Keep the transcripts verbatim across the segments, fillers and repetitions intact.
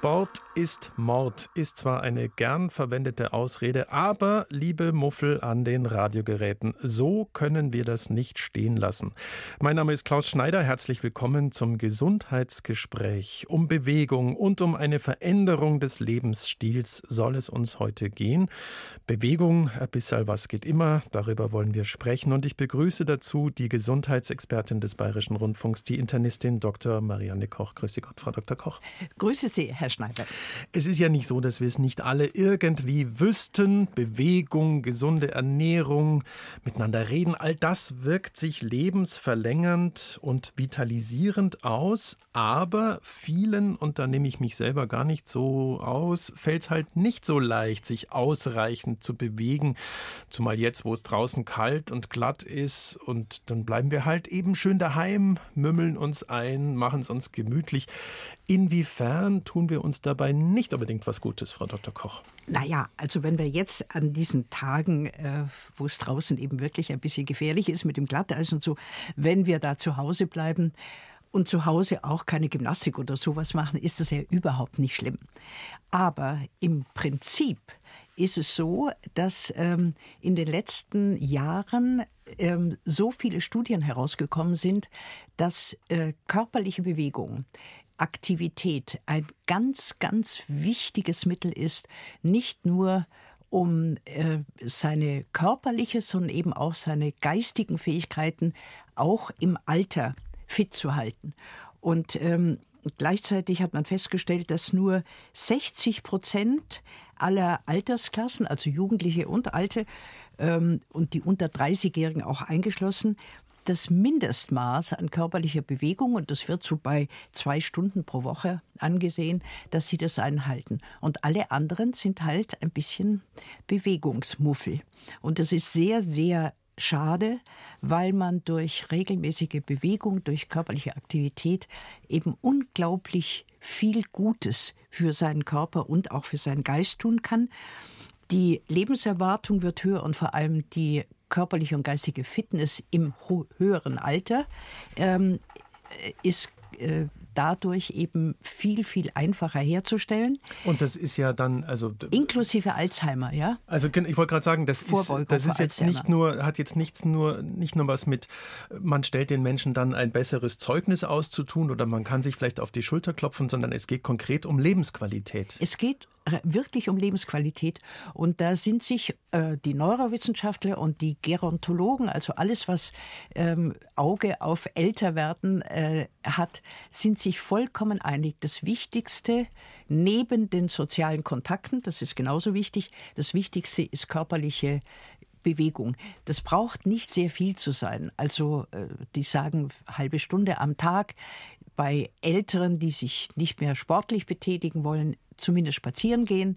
Sport ist Mord, ist zwar eine gern verwendete Ausrede, aber, liebe Muffel an den Radiogeräten, so können wir das nicht stehen lassen. Mein Name ist Klaus Schneider, herzlich willkommen zum Gesundheitsgespräch. Um Bewegung und um eine Veränderung des Lebensstils soll es uns heute gehen. Bewegung, ein bisschen was geht immer, darüber wollen wir sprechen. Und ich begrüße dazu die Gesundheitsexpertin des Bayerischen Rundfunks, die Internistin Doktor Marianne Koch. Grüße Gott, Frau Doktor Koch. Grüße Sie, Herr Schneider. Es ist ja nicht so, dass wir es nicht alle irgendwie wüssten. Bewegung, gesunde Ernährung, miteinander reden, all das wirkt sich lebensverlängernd und vitalisierend aus. Aber vielen, und da nehme ich mich selber gar nicht so aus, fällt es halt nicht so leicht, sich ausreichend zu bewegen. Zumal jetzt, wo es draußen kalt und glatt ist. Und dann bleiben wir halt eben schön daheim, mümmeln uns ein, machen es uns gemütlich. Inwiefern tun wir uns dabei nicht unbedingt was Gutes, Frau Doktor Koch? Naja, also wenn wir jetzt an diesen Tagen, äh, wo es draußen eben wirklich ein bisschen gefährlich ist mit dem Glatteis und so, wenn wir da zu Hause bleiben und zu Hause auch keine Gymnastik oder sowas machen, ist das ja überhaupt nicht schlimm. Aber im Prinzip ist es so, dass ähm, in den letzten Jahren ähm, so viele Studien herausgekommen sind, dass äh, körperliche Bewegung, Aktivität ein ganz, ganz wichtiges Mittel ist, nicht nur um äh, seine körperliche, sondern eben auch seine geistigen Fähigkeiten auch im Alter fit zu halten. Und ähm, gleichzeitig hat man festgestellt, dass nur sechzig Prozent aller Altersklassen, also Jugendliche und Alte ähm, und die unter dreißigjährigen auch eingeschlossen, das Mindestmaß an körperlicher Bewegung, und das wird so bei zwei Stunden pro Woche angesehen, dass sie das einhalten. Und alle anderen sind halt ein bisschen Bewegungsmuffel. Und das ist sehr, sehr schade, weil man durch regelmäßige Bewegung, durch körperliche Aktivität eben unglaublich viel Gutes für seinen Körper und auch für seinen Geist tun kann. Die Lebenserwartung wird höher und vor allem die körperliche und geistige Fitness im ho- höheren Alter ähm, ist äh, dadurch eben viel, viel einfacher herzustellen. Und das ist ja dann, also inklusive Alzheimer, ja? Also ich wollte gerade sagen, das ist, das ist jetzt nicht nur, hat jetzt nichts nur, nicht nur was mit, man stellt den Menschen dann ein besseres Zeugnis auszutun oder man kann sich vielleicht auf die Schulter klopfen, sondern es geht konkret um Lebensqualität. Es geht wirklich um Lebensqualität. Und da sind sich äh, die Neurowissenschaftler und die Gerontologen, also alles, was ähm, Auge auf Älterwerden äh, hat, sind sich vollkommen einig. Das Wichtigste neben den sozialen Kontakten, das ist genauso wichtig, das Wichtigste ist körperliche Bewegung. Das braucht nicht sehr viel zu sein. Also äh, die sagen halbe Stunde am Tag. Bei Älteren, die sich nicht mehr sportlich betätigen wollen, zumindest spazieren gehen.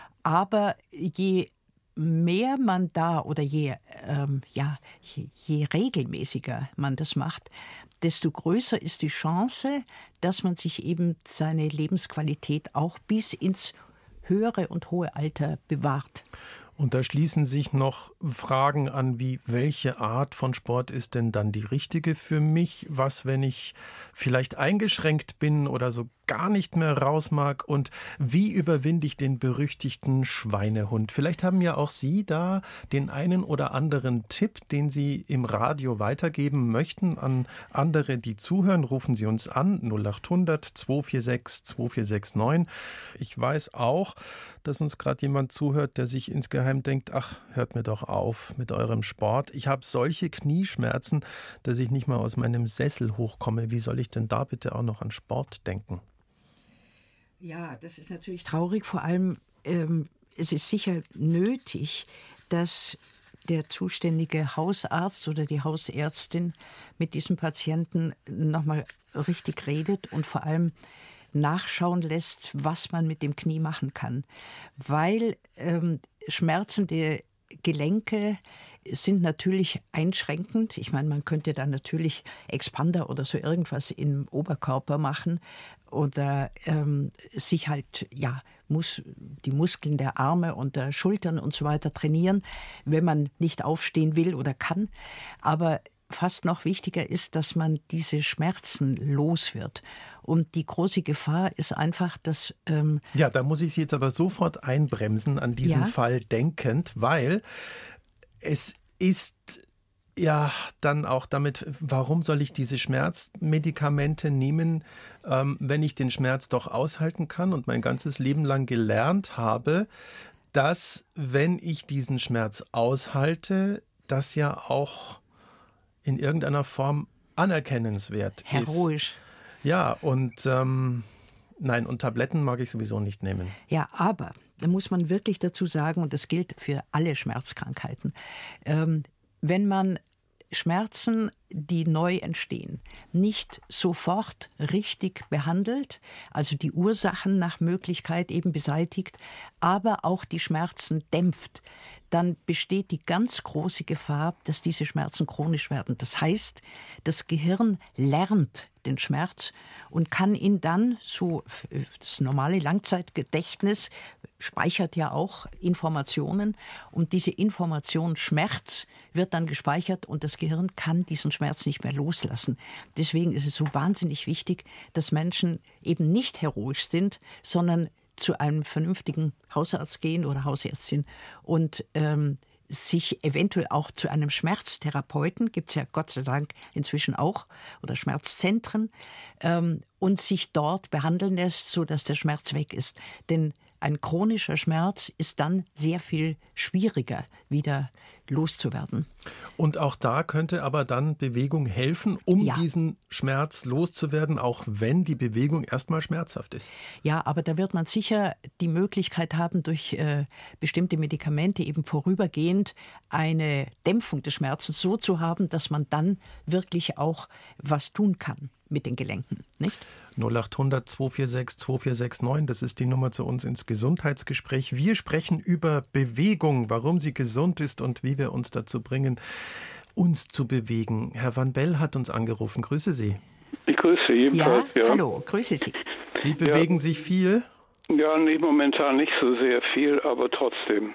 Aber je mehr man da oder je, ähm, ja, je, je regelmäßiger man das macht, desto größer ist die Chance, dass man sich eben seine Lebensqualität auch bis ins höhere und hohe Alter bewahrt. Und da schließen sich noch Fragen an, wie welche Art von Sport ist denn dann die richtige für mich? Was, wenn ich vielleicht eingeschränkt bin oder so gar nicht mehr raus mag? Und wie überwinde ich den berüchtigten Schweinehund? Vielleicht haben ja auch Sie da den einen oder anderen Tipp, den Sie im Radio weitergeben möchten an andere, die zuhören. Rufen Sie uns an, null acht hundert zwei vier sechs zwei vier sechs neun. Ich weiß auch, dass uns gerade jemand zuhört, der sich insgeheim denkt, ach, hört mir doch auf mit eurem Sport. Ich habe solche Knieschmerzen, dass ich nicht mal aus meinem Sessel hochkomme. Wie soll ich denn da bitte auch noch an Sport denken? Ja, das ist natürlich traurig. Vor allem, ähm, es ist sicher nötig, dass der zuständige Hausarzt oder die Hausärztin mit diesem Patienten nochmal richtig redet und vor allem nachschauen lässt, was man mit dem Knie machen kann. Weil ähm, schmerzende Gelenke sind natürlich einschränkend. Ich meine, man könnte dann natürlich Expander oder so irgendwas im Oberkörper machen oder ähm, sich halt, ja, muss die Muskeln der Arme und der Schultern und so weiter trainieren, wenn man nicht aufstehen will oder kann. Aber fast noch wichtiger ist, dass man diese Schmerzen los wird. Und die große Gefahr ist einfach, dass... Ähm ja, da muss ich Sie jetzt aber sofort einbremsen, an diesen ja? Fall denkend, weil es ist ja dann auch damit, warum soll ich diese Schmerzmedikamente nehmen, ähm, wenn ich den Schmerz doch aushalten kann und mein ganzes Leben lang gelernt habe, dass, wenn ich diesen Schmerz aushalte, das ja auch in irgendeiner Form anerkennenswert Heroisch. ist. Heroisch. Ja, und ähm, nein, und Tabletten mag ich sowieso nicht nehmen. Ja, aber da muss man wirklich dazu sagen, und das gilt für alle Schmerzkrankheiten, ähm, wenn man Schmerzen, die neu entstehen, nicht sofort richtig behandelt, also die Ursachen nach Möglichkeit eben beseitigt, aber auch die Schmerzen dämpft, dann besteht die ganz große Gefahr, dass diese Schmerzen chronisch werden. Das heißt, das Gehirn lernt den Schmerz und kann ihn dann, so das normale Langzeitgedächtnis speichert ja auch Informationen, und diese Information Schmerz wird dann gespeichert und das Gehirn kann diesen Schmerz nicht mehr loslassen. Deswegen ist es so wahnsinnig wichtig, dass Menschen eben nicht heroisch sind, sondern zu einem vernünftigen Hausarzt gehen oder Hausärztin und ähm, sich eventuell auch zu einem Schmerztherapeuten, gibt es ja Gott sei Dank inzwischen auch, oder Schmerzzentren, ähm, und sich dort behandeln lässt, sodass der Schmerz weg ist. Denn ein chronischer Schmerz ist dann sehr viel schwieriger, wieder loszuwerden. Und auch da könnte aber dann Bewegung helfen, um ja. diesen Schmerz loszuwerden, auch wenn die Bewegung erstmal schmerzhaft ist. Ja, aber da wird man sicher die Möglichkeit haben, durch äh, bestimmte Medikamente eben vorübergehend eine Dämpfung des Schmerzens so zu haben, dass man dann wirklich auch was tun kann mit den Gelenken, nicht? null acht hundert zwei vier sechs zwei vier sechs neun, das ist die Nummer zu uns ins Gesundheitsgespräch. Wir sprechen über Bewegung, warum sie gesund ist und wie wir uns dazu bringen, uns zu bewegen. Herr Van Bell hat uns angerufen. Grüße Sie. Ich grüße ebenfalls. Ja, ja. hallo, grüße Sie. Sie bewegen ja. sich viel? Ja, nee, momentan nicht so sehr viel, aber trotzdem.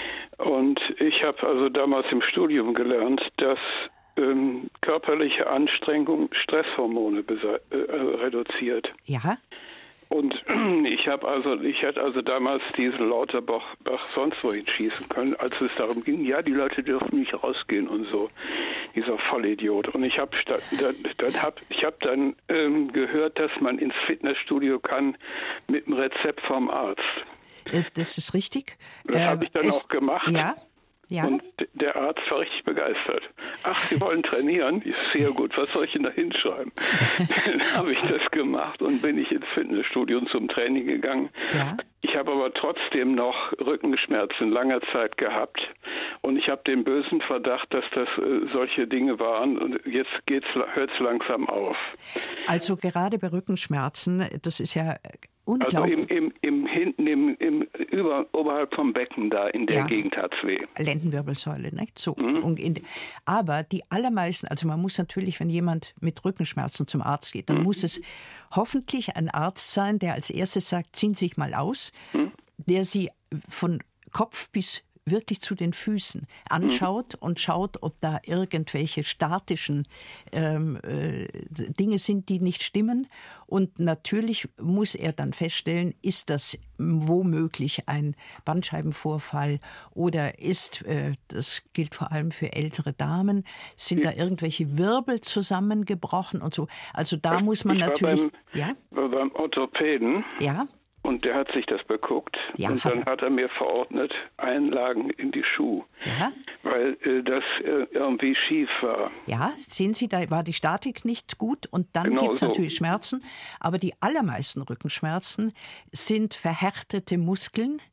Und ich habe also damals im Studium gelernt, dass Ähm, körperliche Anstrengung Stresshormone bese- äh, reduziert. Ja. Und ich habe also, ich hätte also damals diesen Lauterbach Bach sonst wohin schießen können, als es darum ging, ja, die Leute dürfen nicht rausgehen und so. Dieser Vollidiot. Und ich habe dann, dann hab, ich hab dann ähm, gehört, dass man ins Fitnessstudio kann mit einem Rezept vom Arzt. Das ist richtig. Das äh, habe ich dann ist, auch gemacht. Ja. Ja. Und der Arzt war richtig begeistert. Ach, Sie wollen trainieren? Ist sehr gut. Was soll ich denn da hinschreiben? Dann habe ich das gemacht und bin ich ins Fitnessstudio zum Training gegangen. Ja. Ich habe aber trotzdem noch Rückenschmerzen lange Zeit gehabt. Und ich habe den bösen Verdacht, dass das äh, solche Dinge waren. Und jetzt hört es langsam auf. Also gerade bei Rückenschmerzen, das ist ja unglaublich. Also im, im, im hinten, im, im über, oberhalb vom Becken da, in der ja. Gegend hat es weh. Lendenwirbelsäule, nicht? So. Mhm. Und in, aber die allermeisten, also man muss natürlich, wenn jemand mit Rückenschmerzen zum Arzt geht, dann mhm. muss es hoffentlich ein Arzt sein, der als erstes sagt, ziehen Sie sich mal aus, mhm. der Sie von Kopf bis wirklich zu den Füßen anschaut und schaut, ob da irgendwelche statischen ähm, äh, Dinge sind, die nicht stimmen. Und natürlich muss er dann feststellen, ist das womöglich ein Bandscheibenvorfall oder ist, äh, das gilt vor allem für ältere Damen, sind da irgendwelche Wirbel zusammengebrochen und so. Also da muss man ich natürlich... War beim, ja? war beim Orthopäden. Ja. Und der hat sich das beguckt ja, und dann hat er mir verordnet, Einlagen in die Schuhe, ja. weil äh, das äh, irgendwie schief war. Ja, sehen Sie, da war die Statik nicht gut und dann genau gibt es so. natürlich Schmerzen. Aber die allermeisten Rückenschmerzen sind verhärtete Muskeln,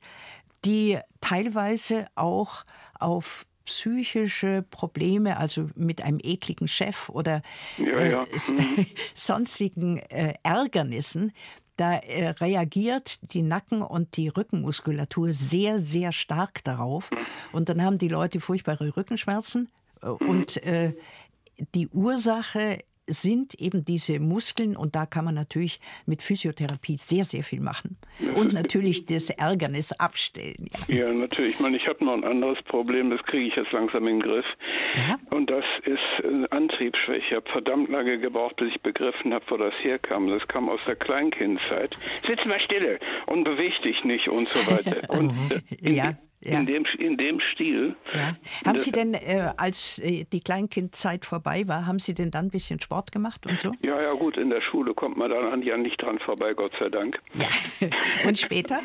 die teilweise auch auf psychische Probleme, also mit einem ekligen Chef oder ja, ja. Äh, mhm. sonstigen äh, Ärgernissen, da äh, reagiert die Nacken- und die Rückenmuskulatur sehr, sehr stark darauf. Und dann haben die Leute furchtbare Rückenschmerzen. Mhm. Und äh, die Ursache sind eben diese Muskeln und da kann man natürlich mit Physiotherapie sehr, sehr viel machen. Und natürlich das Ärgernis abstellen. Ja, ja natürlich. Ich meine, ich habe noch ein anderes Problem, das kriege ich jetzt langsam in den Griff. Ja? Und das ist Antriebsschwäche. Ich habe verdammt lange gebraucht, bis ich begriffen habe, wo das herkam. Das kam aus der Kleinkindzeit. Sitz mal stille und beweg dich nicht und so weiter. Und äh, ja. Ja. In dem, in dem Stil. Ja. Haben Sie denn, äh, als äh, die Kleinkindzeit vorbei war, haben Sie denn dann ein bisschen Sport gemacht und so? Ja, ja gut, in der Schule kommt man dann ja nicht dran vorbei, Gott sei Dank. Ja. Und später?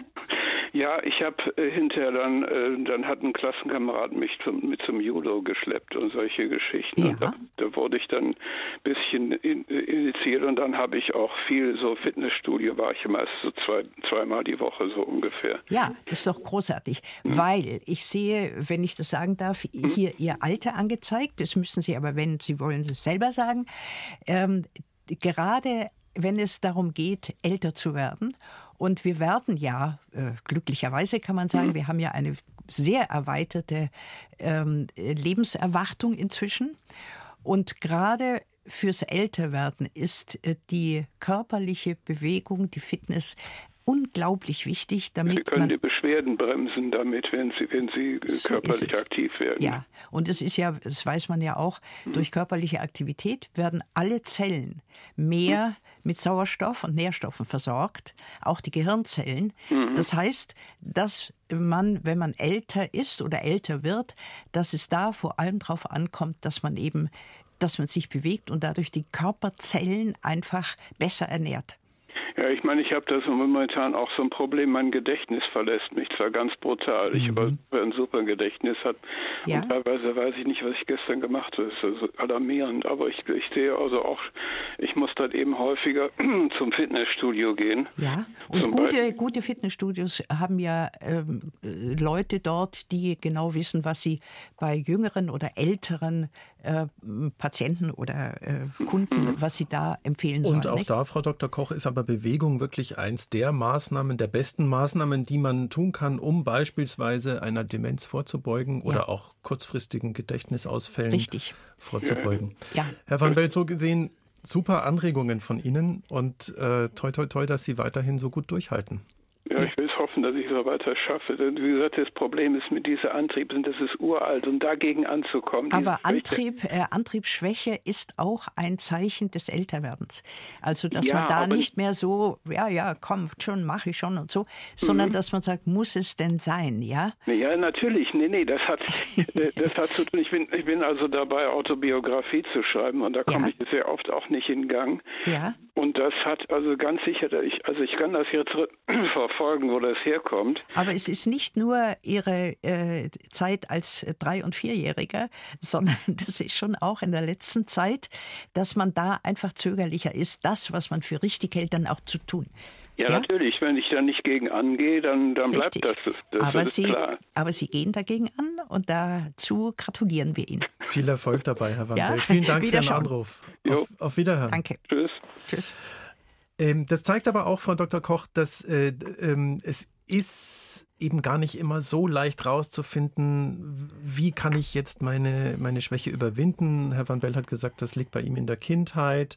Ja, ich habe äh, hinterher dann, äh, dann hat ein Klassenkamerad mich zum, mit zum Judo geschleppt und solche Geschichten. Ja. Und da, da wurde ich dann ein bisschen in, initiiert und dann habe ich auch viel so Fitnessstudio, war ich immer so zwei, zweimal die Woche so ungefähr. Ja, das ist doch großartig, hm. weil ich sehe, wenn ich das sagen darf, hier hm. Ihr Alter angezeigt, das müssen Sie aber, wenn Sie wollen, selber sagen, ähm, gerade wenn es darum geht, älter zu werden. Und wir werden ja, äh, glücklicherweise kann man sagen, mhm. wir haben ja eine sehr erweiterte ähm, Lebenserwartung inzwischen. Und gerade fürs Älterwerden ist äh, die körperliche Bewegung, die Fitness unglaublich wichtig, damit Sie können man die Beschwerden bremsen damit, wenn Sie, wenn Sie so körperlich aktiv werden. Ja, und es ist ja, das weiß man ja auch, mhm. durch körperliche Aktivität werden alle Zellen mehr mhm. mit Sauerstoff und Nährstoffen versorgt, auch die Gehirnzellen. Mhm. Das heißt, dass man, wenn man älter ist oder älter wird, dass es da vor allem darauf ankommt, dass man eben, dass man sich bewegt und dadurch die Körperzellen einfach besser ernährt. Ja, ich meine, ich habe da so momentan auch so ein Problem, mein Gedächtnis verlässt mich zwar ganz brutal. Ich mhm. habe ein super Gedächtnis hat ja. und teilweise weiß ich nicht, was ich gestern gemacht habe. Das ist also alarmierend, aber ich, ich sehe also auch, ich muss dann eben häufiger zum Fitnessstudio gehen. Ja, und gute, gute Fitnessstudios haben ja ähm, Leute dort, die genau wissen, was sie bei jüngeren oder älteren äh, Patienten oder äh, Kunden, mhm. was sie da empfehlen sollen. Und auch nicht? da, Frau Doktor Koch, ist aber Bewegung wirklich eins der Maßnahmen, der besten Maßnahmen, die man tun kann, um beispielsweise einer Demenz vorzubeugen ja. oder auch kurzfristigen Gedächtnisausfällen Richtig. vorzubeugen. Ja. Herr van Belt, so gesehen, super Anregungen von Ihnen und äh, toi toi toi, dass Sie weiterhin so gut durchhalten. Ja, ich will es hoffen, dass ich so weiter schaffe. Denn wie gesagt, das Problem ist mit dieser Antrieb, das ist uralt und dagegen anzukommen. Aber Antrieb, äh, Antriebsschwäche ist auch ein Zeichen des Älterwerdens. Also, dass ja, man da nicht mehr so, ja, ja, komm, schon, mache ich schon und so, sondern mhm. dass man sagt, muss es denn sein, ja? Ja, natürlich. Nee, nee, das hat, das hat zu tun. Ich bin, ich bin also dabei, Autobiografie zu schreiben und da komme ja. ich sehr oft auch nicht in Gang. Ja. Und das hat also ganz sicher, ich, also ich kann das jetzt verfolgen, wo das herkommt. Aber es ist nicht nur Ihre äh, Zeit als Drei- und Vierjähriger, sondern das ist schon auch in der letzten Zeit, dass man da einfach zögerlicher ist, das, was man für richtig hält, dann auch zu tun. Ja, ja? natürlich. Wenn ich da nicht gegen angehe, dann, dann bleibt das. Das, das aber ist Sie, klar. Aber Sie gehen dagegen an und dazu gratulieren wir Ihnen. Viel Erfolg dabei, Herr van Belt. Ja? Vielen Dank für Ihren Anruf. Auf, auf Wiederhören. Danke. Tschüss. Tschüss. Ähm, das zeigt aber auch, Frau Doktor Koch, dass äh, ähm, es ist eben gar nicht immer so leicht rauszufinden, wie kann ich jetzt meine, meine Schwäche überwinden. Herr van Belt hat gesagt, das liegt bei ihm in der Kindheit.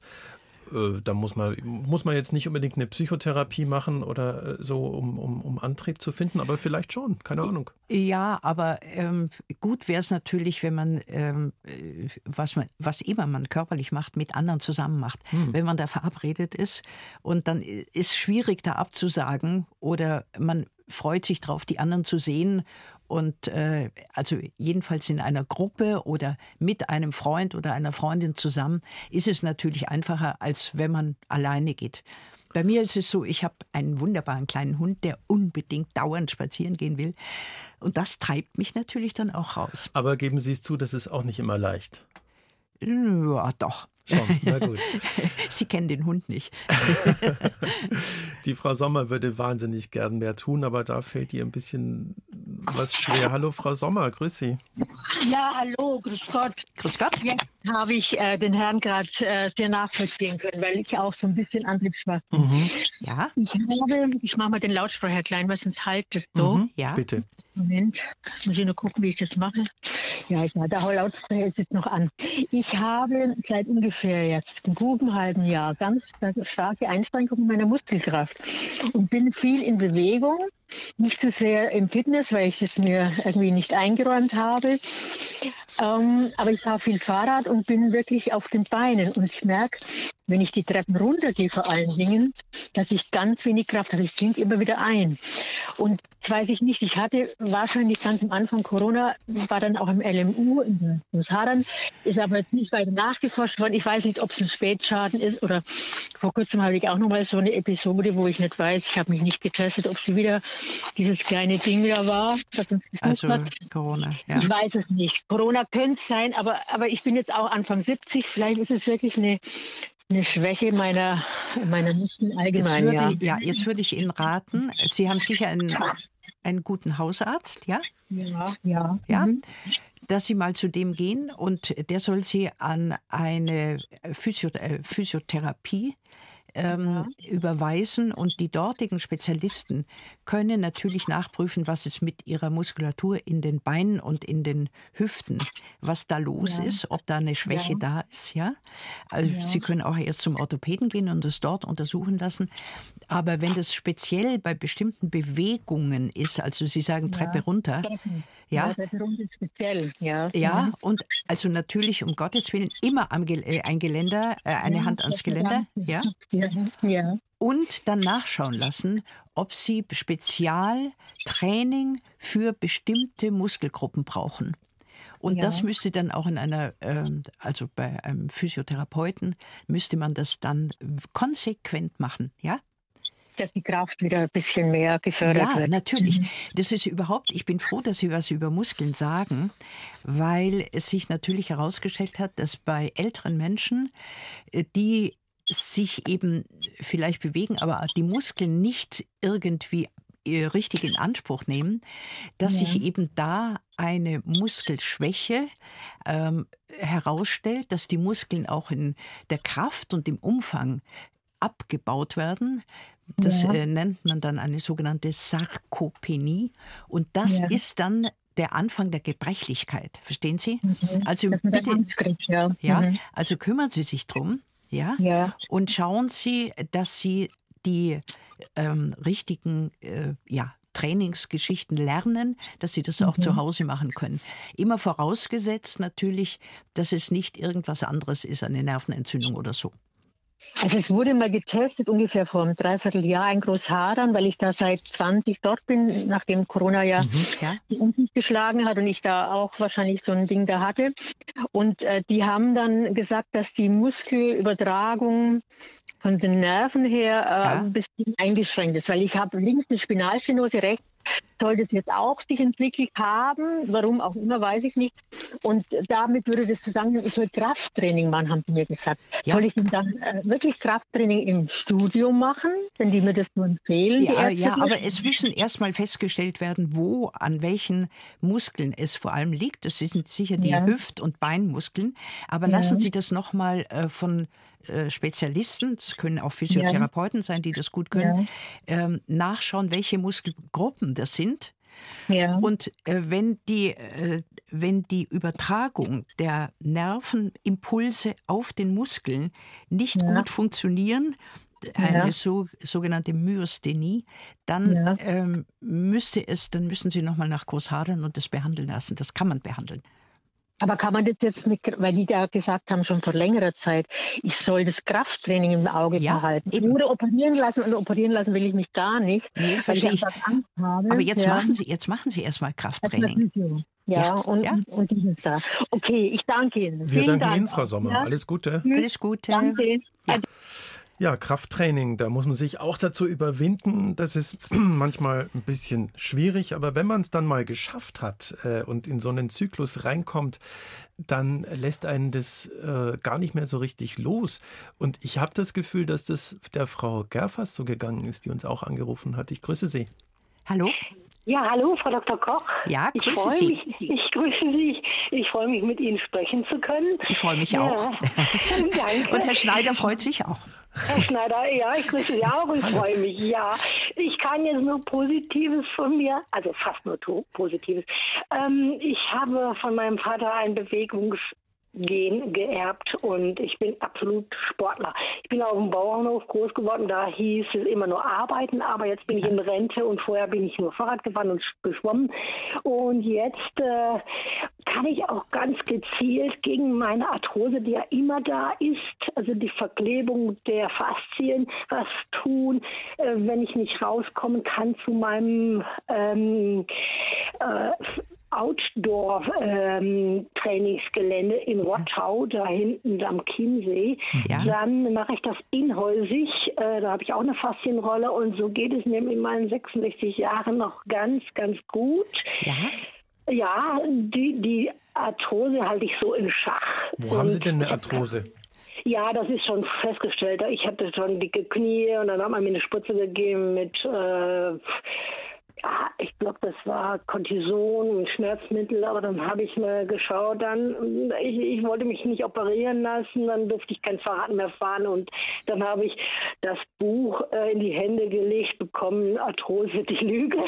Da muss man, muss man jetzt nicht unbedingt eine Psychotherapie machen oder so, um, um, um Antrieb zu finden, aber vielleicht schon, keine Ahnung. Ja, aber ähm, gut wäre es natürlich, wenn man, ähm, was man, was immer man körperlich macht, mit anderen zusammen macht. Hm. Wenn man da verabredet ist und dann ist schwierig da abzusagen oder man freut sich drauf, die anderen zu sehen. Und äh, also jedenfalls in einer Gruppe oder mit einem Freund oder einer Freundin zusammen ist es natürlich einfacher, als wenn man alleine geht. Bei mir ist es so, ich habe einen wunderbaren kleinen Hund, der unbedingt dauernd spazieren gehen will. Und das treibt mich natürlich dann auch raus. Aber geben Sie es zu, das ist auch nicht immer leicht. Ja, doch. Schon, na gut. Sie kennen den Hund nicht. Die Frau Sommer würde wahnsinnig gern mehr tun, aber da fehlt ihr ein bisschen was schwer. Hallo Frau Sommer, grüß Sie. Ja, hallo, grüß Gott. Grüß Gott. Jetzt habe ich äh, den Herrn gerade äh, sehr nachvollziehen können, weil ich auch so ein bisschen antriebsschwach bin. Mhm. Ja. Ich habe, ich mache mal den Lautsprecher klein, weil sonst halt es so. Mhm. Ja. Bitte. Moment, muss ich nur gucken, wie ich das mache. Ja, ich, der Lautsprecher ist jetzt noch an. Ich habe seit ungefähr jetzt einem guten halben Jahr ganz starke Einschränkungen meiner Muskelkraft und bin viel in Bewegung. Nicht so sehr im Fitness, weil ich es mir irgendwie nicht eingeräumt habe. Ähm, aber ich fahre viel Fahrrad und bin wirklich auf den Beinen. Und ich merke, wenn ich die Treppen runtergehe vor allen Dingen, dass ich ganz wenig Kraft habe. Ich sinke immer wieder ein. Und das weiß ich nicht. Ich hatte wahrscheinlich ganz am Anfang Corona, war dann auch im L M U in Großhadern, ist aber jetzt nicht weiter nachgeforscht worden. Ich weiß nicht, ob es ein Spätschaden ist oder vor kurzem habe ich auch noch mal so eine Episode, wo ich nicht weiß, ich habe mich nicht getestet, ob sie wieder dieses kleine Ding da war, was uns gesucht Also hat. Corona, ja. Ich weiß es nicht. Corona könnte es sein, aber, aber ich bin jetzt auch Anfang siebzig. Vielleicht ist es wirklich eine, eine Schwäche meiner, meiner Muskeln Jetzt allgemein. würde, Ja. ja, jetzt würde ich Ihnen raten, Sie haben sicher einen, einen guten Hausarzt, ja? Ja, ja. Ja? Mhm. Dass Sie mal zu dem gehen und der soll Sie an eine Physio äh, Physiotherapie ähm, ja. überweisen und die dortigen Spezialisten können natürlich nachprüfen, was es mit ihrer Muskulatur in den Beinen und in den Hüften, was da los ja. ist, ob da eine Schwäche ja. da ist. Ja? Also ja. Sie können auch erst zum Orthopäden gehen und das dort untersuchen lassen. Aber wenn das speziell bei bestimmten Bewegungen ist, also Sie sagen Treppe ja. runter, ja, ja, Treppe runter speziell, ja. Ja, mhm. und also natürlich um Gottes Willen immer am Gel äh, ein Geländer, äh, eine ja, Hand ans Geländer, ja. ja. ja. Und dann nachschauen lassen, ob Sie Spezialtraining für bestimmte Muskelgruppen brauchen. Und ja. das müsste dann auch in einer, äh, also bei einem Physiotherapeuten, müsste man das dann konsequent machen, ja? Dass die Kraft wieder ein bisschen mehr gefördert ja, wird. Ja, natürlich. Das ist überhaupt, ich bin froh, dass Sie was über Muskeln sagen, weil es sich natürlich herausgestellt hat, dass bei älteren Menschen, die sich eben vielleicht bewegen, aber die Muskeln nicht irgendwie richtig in Anspruch nehmen, dass ja. sich eben da eine Muskelschwäche ähm, herausstellt, dass die Muskeln auch in der Kraft und im Umfang abgebaut werden. Das ja. äh, nennt man dann eine sogenannte Sarkopenie. Und das ja. ist dann der Anfang der Gebrechlichkeit. Verstehen Sie? Mhm. Also bitte, ja. Ja, mhm. also kümmern Sie sich drum, ja, ja. und schauen Sie, dass Sie die ähm, richtigen, äh, ja, Trainingsgeschichten lernen, dass Sie das auch mhm. zu Hause machen können. Immer vorausgesetzt natürlich, dass es nicht irgendwas anderes ist, eine Nervenentzündung oder so. Also es wurde mal getestet, ungefähr vor einem Dreivierteljahr in Großhadern, weil ich da seit zwanzig dort bin, nachdem Corona ja, mhm, ja. uns geschlagen hat und ich da auch wahrscheinlich so ein Ding da hatte. Und äh, die haben dann gesagt, dass die Muskelübertragung von den Nerven her äh, ja. ein bisschen eingeschränkt ist, weil ich habe links eine Spinalstenose, rechts sollte es jetzt auch sich entwickelt haben, warum auch immer, weiß ich nicht. Und damit würde das zusammen, ich soll Krafttraining machen, haben die mir gesagt. Ja. Soll ich denn dann äh, wirklich Krafttraining im Studio machen, wenn die mir das nur empfehlen? Ja, ja, aber es müssen erstmal festgestellt werden, wo, an welchen Muskeln es vor allem liegt. Das sind sicher die ja. Hüft- und Beinmuskeln. Aber ja. lassen Sie das nochmal äh, von äh, Spezialisten, das können auch Physiotherapeuten ja. sein, die das gut können, ja. ähm, nachschauen, welche Muskelgruppen das sind. Ja. Und äh, wenn, die, äh, wenn die Übertragung der Nervenimpulse auf den Muskeln nicht ja. gut funktionieren, eine ja. so, sogenannte Myasthenie, dann ja. ähm, müsste es, dann müssen Sie nochmal nach Großhadern und das behandeln lassen. Das kann man behandeln. Aber kann man das jetzt mit, weil die da gesagt haben, schon vor längerer Zeit, ich soll das Krafttraining im Auge ja, behalten. Eben. Oder operieren lassen, und operieren lassen will ich mich gar nicht. Nee, verstehe ich. Angst habe. Aber jetzt, ja. machen Sie, jetzt machen Sie erstmal Krafttraining. Ja, ja, und, ja. und dieses da. Okay, ich danke Ihnen. Wir Vielen danken Dank. Ihnen, Frau Sommer. Ja. Alles Gute. Alles Gute. Danke. Ja. Ja, Krafttraining, da muss man sich auch dazu überwinden. Das ist manchmal ein bisschen schwierig, aber wenn man es dann mal geschafft hat äh, und in so einen Zyklus reinkommt, dann lässt einen das äh, gar nicht mehr so richtig los. Und ich habe das Gefühl, dass das der Frau Gerfers so gegangen ist, die uns auch angerufen hat. Ich grüße Sie. Hallo? Ja, hallo, Frau Doktor Koch. Ja, ich grüße Sie. Mich, ich grüße Sie. Ich freue mich, mit Ihnen sprechen zu können. Ich freue mich ja. auch. Danke. Und Herr Schneider freut sich auch. Herr Schneider, ja, ich grüße Sie auch und freue mich, ja. Ich kann jetzt nur Positives von mir, also fast nur Positives. Ähm, ich habe von meinem Vater ein Bewegungs- Gen geerbt und ich bin absolut Sportler. Ich bin auf dem Bauernhof groß geworden, da hieß es immer nur arbeiten, aber jetzt bin ich in Rente und vorher bin ich nur Fahrrad gefahren und geschwommen und jetzt äh, kann ich auch ganz gezielt gegen meine Arthrose, die ja immer da ist, also die Verklebung der Faszien, was tun, äh, wenn ich nicht rauskommen kann zu meinem ähm, äh, Outdoor-Trainingsgelände ähm, in Rottau, da hinten am Chiemsee. Ja. Dann mache ich das inhäusig, äh, da habe ich auch eine Faszienrolle und so geht es mir in meinen sechsundsechzig Jahren noch ganz, ganz gut. Ja, ja die, die Arthrose halte ich so in Schach. Wo und haben Sie denn eine Arthrose? Ja, das ist schon festgestellt. Ich hatte schon dicke Knie und dann hat man mir eine Spritze gegeben mit... Äh, Ja, ich glaube, das war Cortison, ein Schmerzmittel, aber dann habe ich mal geschaut, dann, ich, ich wollte mich nicht operieren lassen, dann durfte ich kein Fahrrad mehr fahren und dann habe ich das Buch äh, in die Hände gelegt bekommen, Arthrose, die Lüge.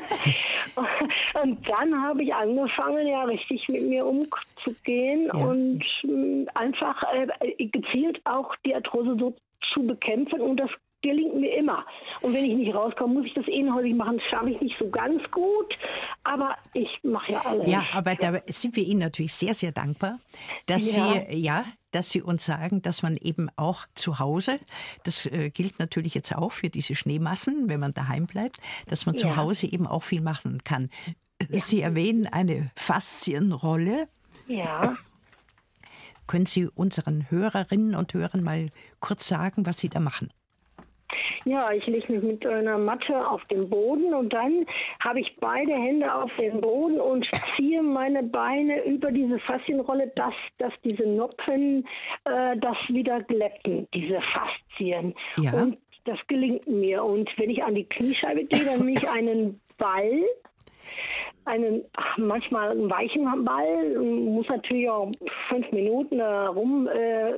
Und dann habe ich angefangen, ja, richtig mit mir umzugehen ja. und äh, einfach äh, gezielt auch die Arthrose so zu bekämpfen und das gelingt mir immer. Und wenn ich nicht rauskomme, muss ich das inhäusig machen. Das schaffe ich nicht so ganz gut, aber ich mache ja alles. Ja, aber da sind wir Ihnen natürlich sehr, sehr dankbar, dass ja. Sie, ja, dass Sie uns sagen, dass man eben auch zu Hause, das äh, gilt natürlich jetzt auch für diese Schneemassen, wenn man daheim bleibt, dass man ja. zu Hause eben auch viel machen kann. Ja. Sie erwähnen eine Faszienrolle. Ja. Können Sie unseren Hörerinnen und Hörern mal kurz sagen, was Sie da machen? Ja, ich lege mich mit einer Matte auf den Boden und dann habe ich beide Hände auf den Boden und ziehe meine Beine über diese Faszienrolle, dass, dass diese Noppen äh, das wieder glätten, diese Faszien. Ja. Und das gelingt mir. Und wenn ich an die Kniescheibe gehe, dann nehme ich einen Ball, einen, ach, manchmal einen weichen Ball, muss natürlich auch fünf Minuten herumdrücken,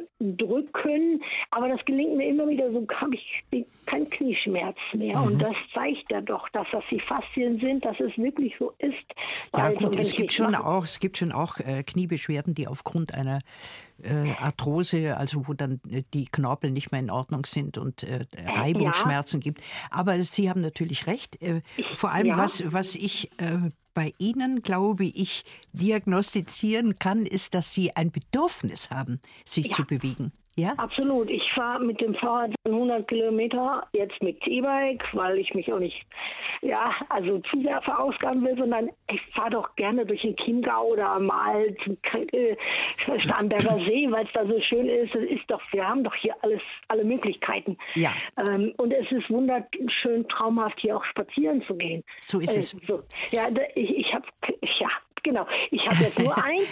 äh, aber das gelingt mir immer wieder, so habe ich keinen Knieschmerz mehr. Mhm. Und das zeigt ja doch, dass das die Faszien sind, dass es wirklich so ist. Ja also, gut, es gibt, schon auch, es gibt schon auch äh, Kniebeschwerden, die aufgrund einer äh, Arthrose, also wo dann äh, die Knorpel nicht mehr in Ordnung sind und äh, Reibungsschmerzen ja. gibt. Aber Sie haben natürlich recht. Äh, vor allem, ja. was, was ich äh, bei Ihnen, glaube ich, diagnostizieren kann, ist, dass Sie ein Bedürfnis haben, sich ja. zu bewegen. Ja? Absolut. Ich fahre mit dem Fahrrad hundert Kilometer, jetzt mit E-Bike, weil ich mich auch nicht, ja, also zu sehr verausgaben will, sondern ich fahre doch gerne durch den Chiemgau oder mal zum äh, Starnberger See, weil es da so schön ist. Es ist doch, wir haben doch hier alles, alle Möglichkeiten. Ja. Ähm, und es ist wunderschön, traumhaft, hier auch spazieren zu gehen. So ist es. Äh, so. Ja, ich, ich habe, ja. Genau, ich habe jetzt nur ein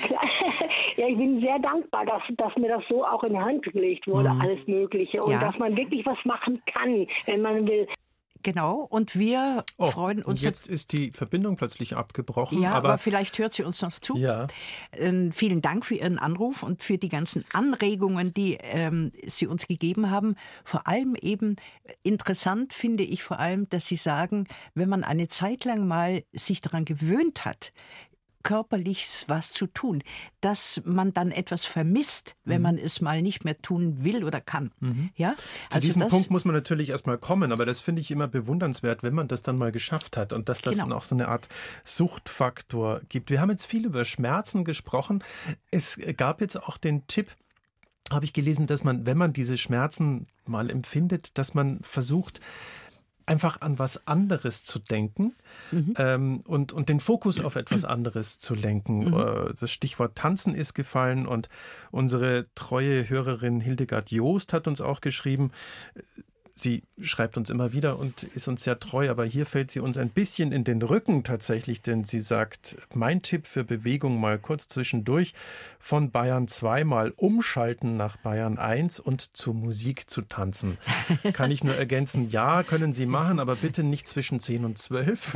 ja, ich bin sehr dankbar, dass, dass mir das so auch in die Hand gelegt wurde, mhm. alles Mögliche. Und ja. dass man wirklich was machen kann, wenn man will. Genau, und wir oh, freuen uns. Und jetzt ist die Verbindung plötzlich abgebrochen. Ja, aber, aber vielleicht hört sie uns noch zu. Ja. Ähm, vielen Dank für Ihren Anruf und für die ganzen Anregungen, die ähm, Sie uns gegeben haben. Vor allem eben interessant finde ich vor allem, dass Sie sagen, wenn man eine Zeit lang mal sich daran gewöhnt hat, körperlich was zu tun, dass man dann etwas vermisst, wenn mhm. man es mal nicht mehr tun will oder kann. Mhm. Ja? Zu also diesem das, Punkt muss man natürlich erstmal kommen, aber das finde ich immer bewundernswert, wenn man das dann mal geschafft hat und dass das genau. dann auch so eine Art Suchtfaktor gibt. Wir haben jetzt viel über Schmerzen gesprochen. Es gab jetzt auch den Tipp, habe ich gelesen, dass man, wenn man diese Schmerzen mal empfindet, dass man versucht, einfach an was anderes zu denken mhm. ähm, und, und den Fokus auf etwas anderes zu lenken. Mhm. Das Stichwort Tanzen ist gefallen und unsere treue Hörerin Hildegard Joost hat uns auch geschrieben, Sie schreibt uns immer wieder und ist uns sehr treu, aber hier fällt sie uns ein bisschen in den Rücken tatsächlich, denn sie sagt, mein Tipp für Bewegung mal kurz zwischendurch, von Bayern zwei mal umschalten nach Bayern eins und zur Musik zu tanzen. Kann ich nur ergänzen, ja, können Sie machen, aber bitte nicht zwischen zehn und zwölf.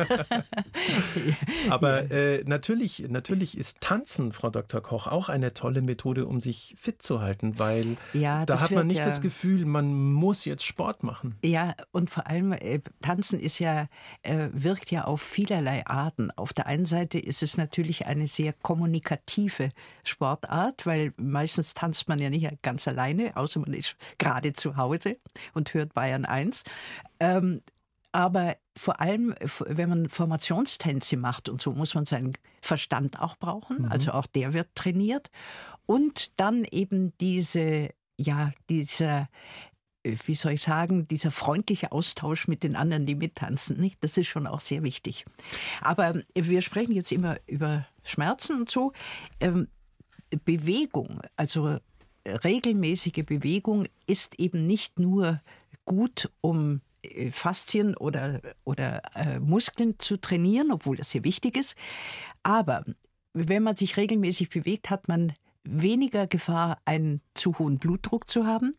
Aber äh, natürlich, natürlich ist Tanzen, Frau Doktor Koch, auch eine tolle Methode, um sich fit zu halten, weil ja, da hat man nicht ja das Gefühl, man muss jetzt Sport machen. Ja, und vor allem äh, Tanzen ist ja, äh, wirkt ja auf vielerlei Arten. Auf der einen Seite ist es natürlich eine sehr kommunikative Sportart, weil meistens tanzt man ja nicht ganz alleine, außer man ist gerade zu Hause und hört Bayern eins. Ähm, aber vor allem, wenn man Formationstänze macht und so, muss man seinen Verstand auch brauchen. Mhm. Also auch der wird trainiert. Und dann eben diese, ja, dieser wie soll ich sagen, dieser freundliche Austausch mit den anderen, die mittanzen, nicht? Das ist schon auch sehr wichtig. Aber wir sprechen jetzt immer über Schmerzen und so. Ähm, Bewegung, also regelmäßige Bewegung ist eben nicht nur gut, um Faszien oder, oder äh, Muskeln zu trainieren, obwohl das sehr wichtig ist. Aber wenn man sich regelmäßig bewegt, hat man weniger Gefahr, einen zu hohen Blutdruck zu haben.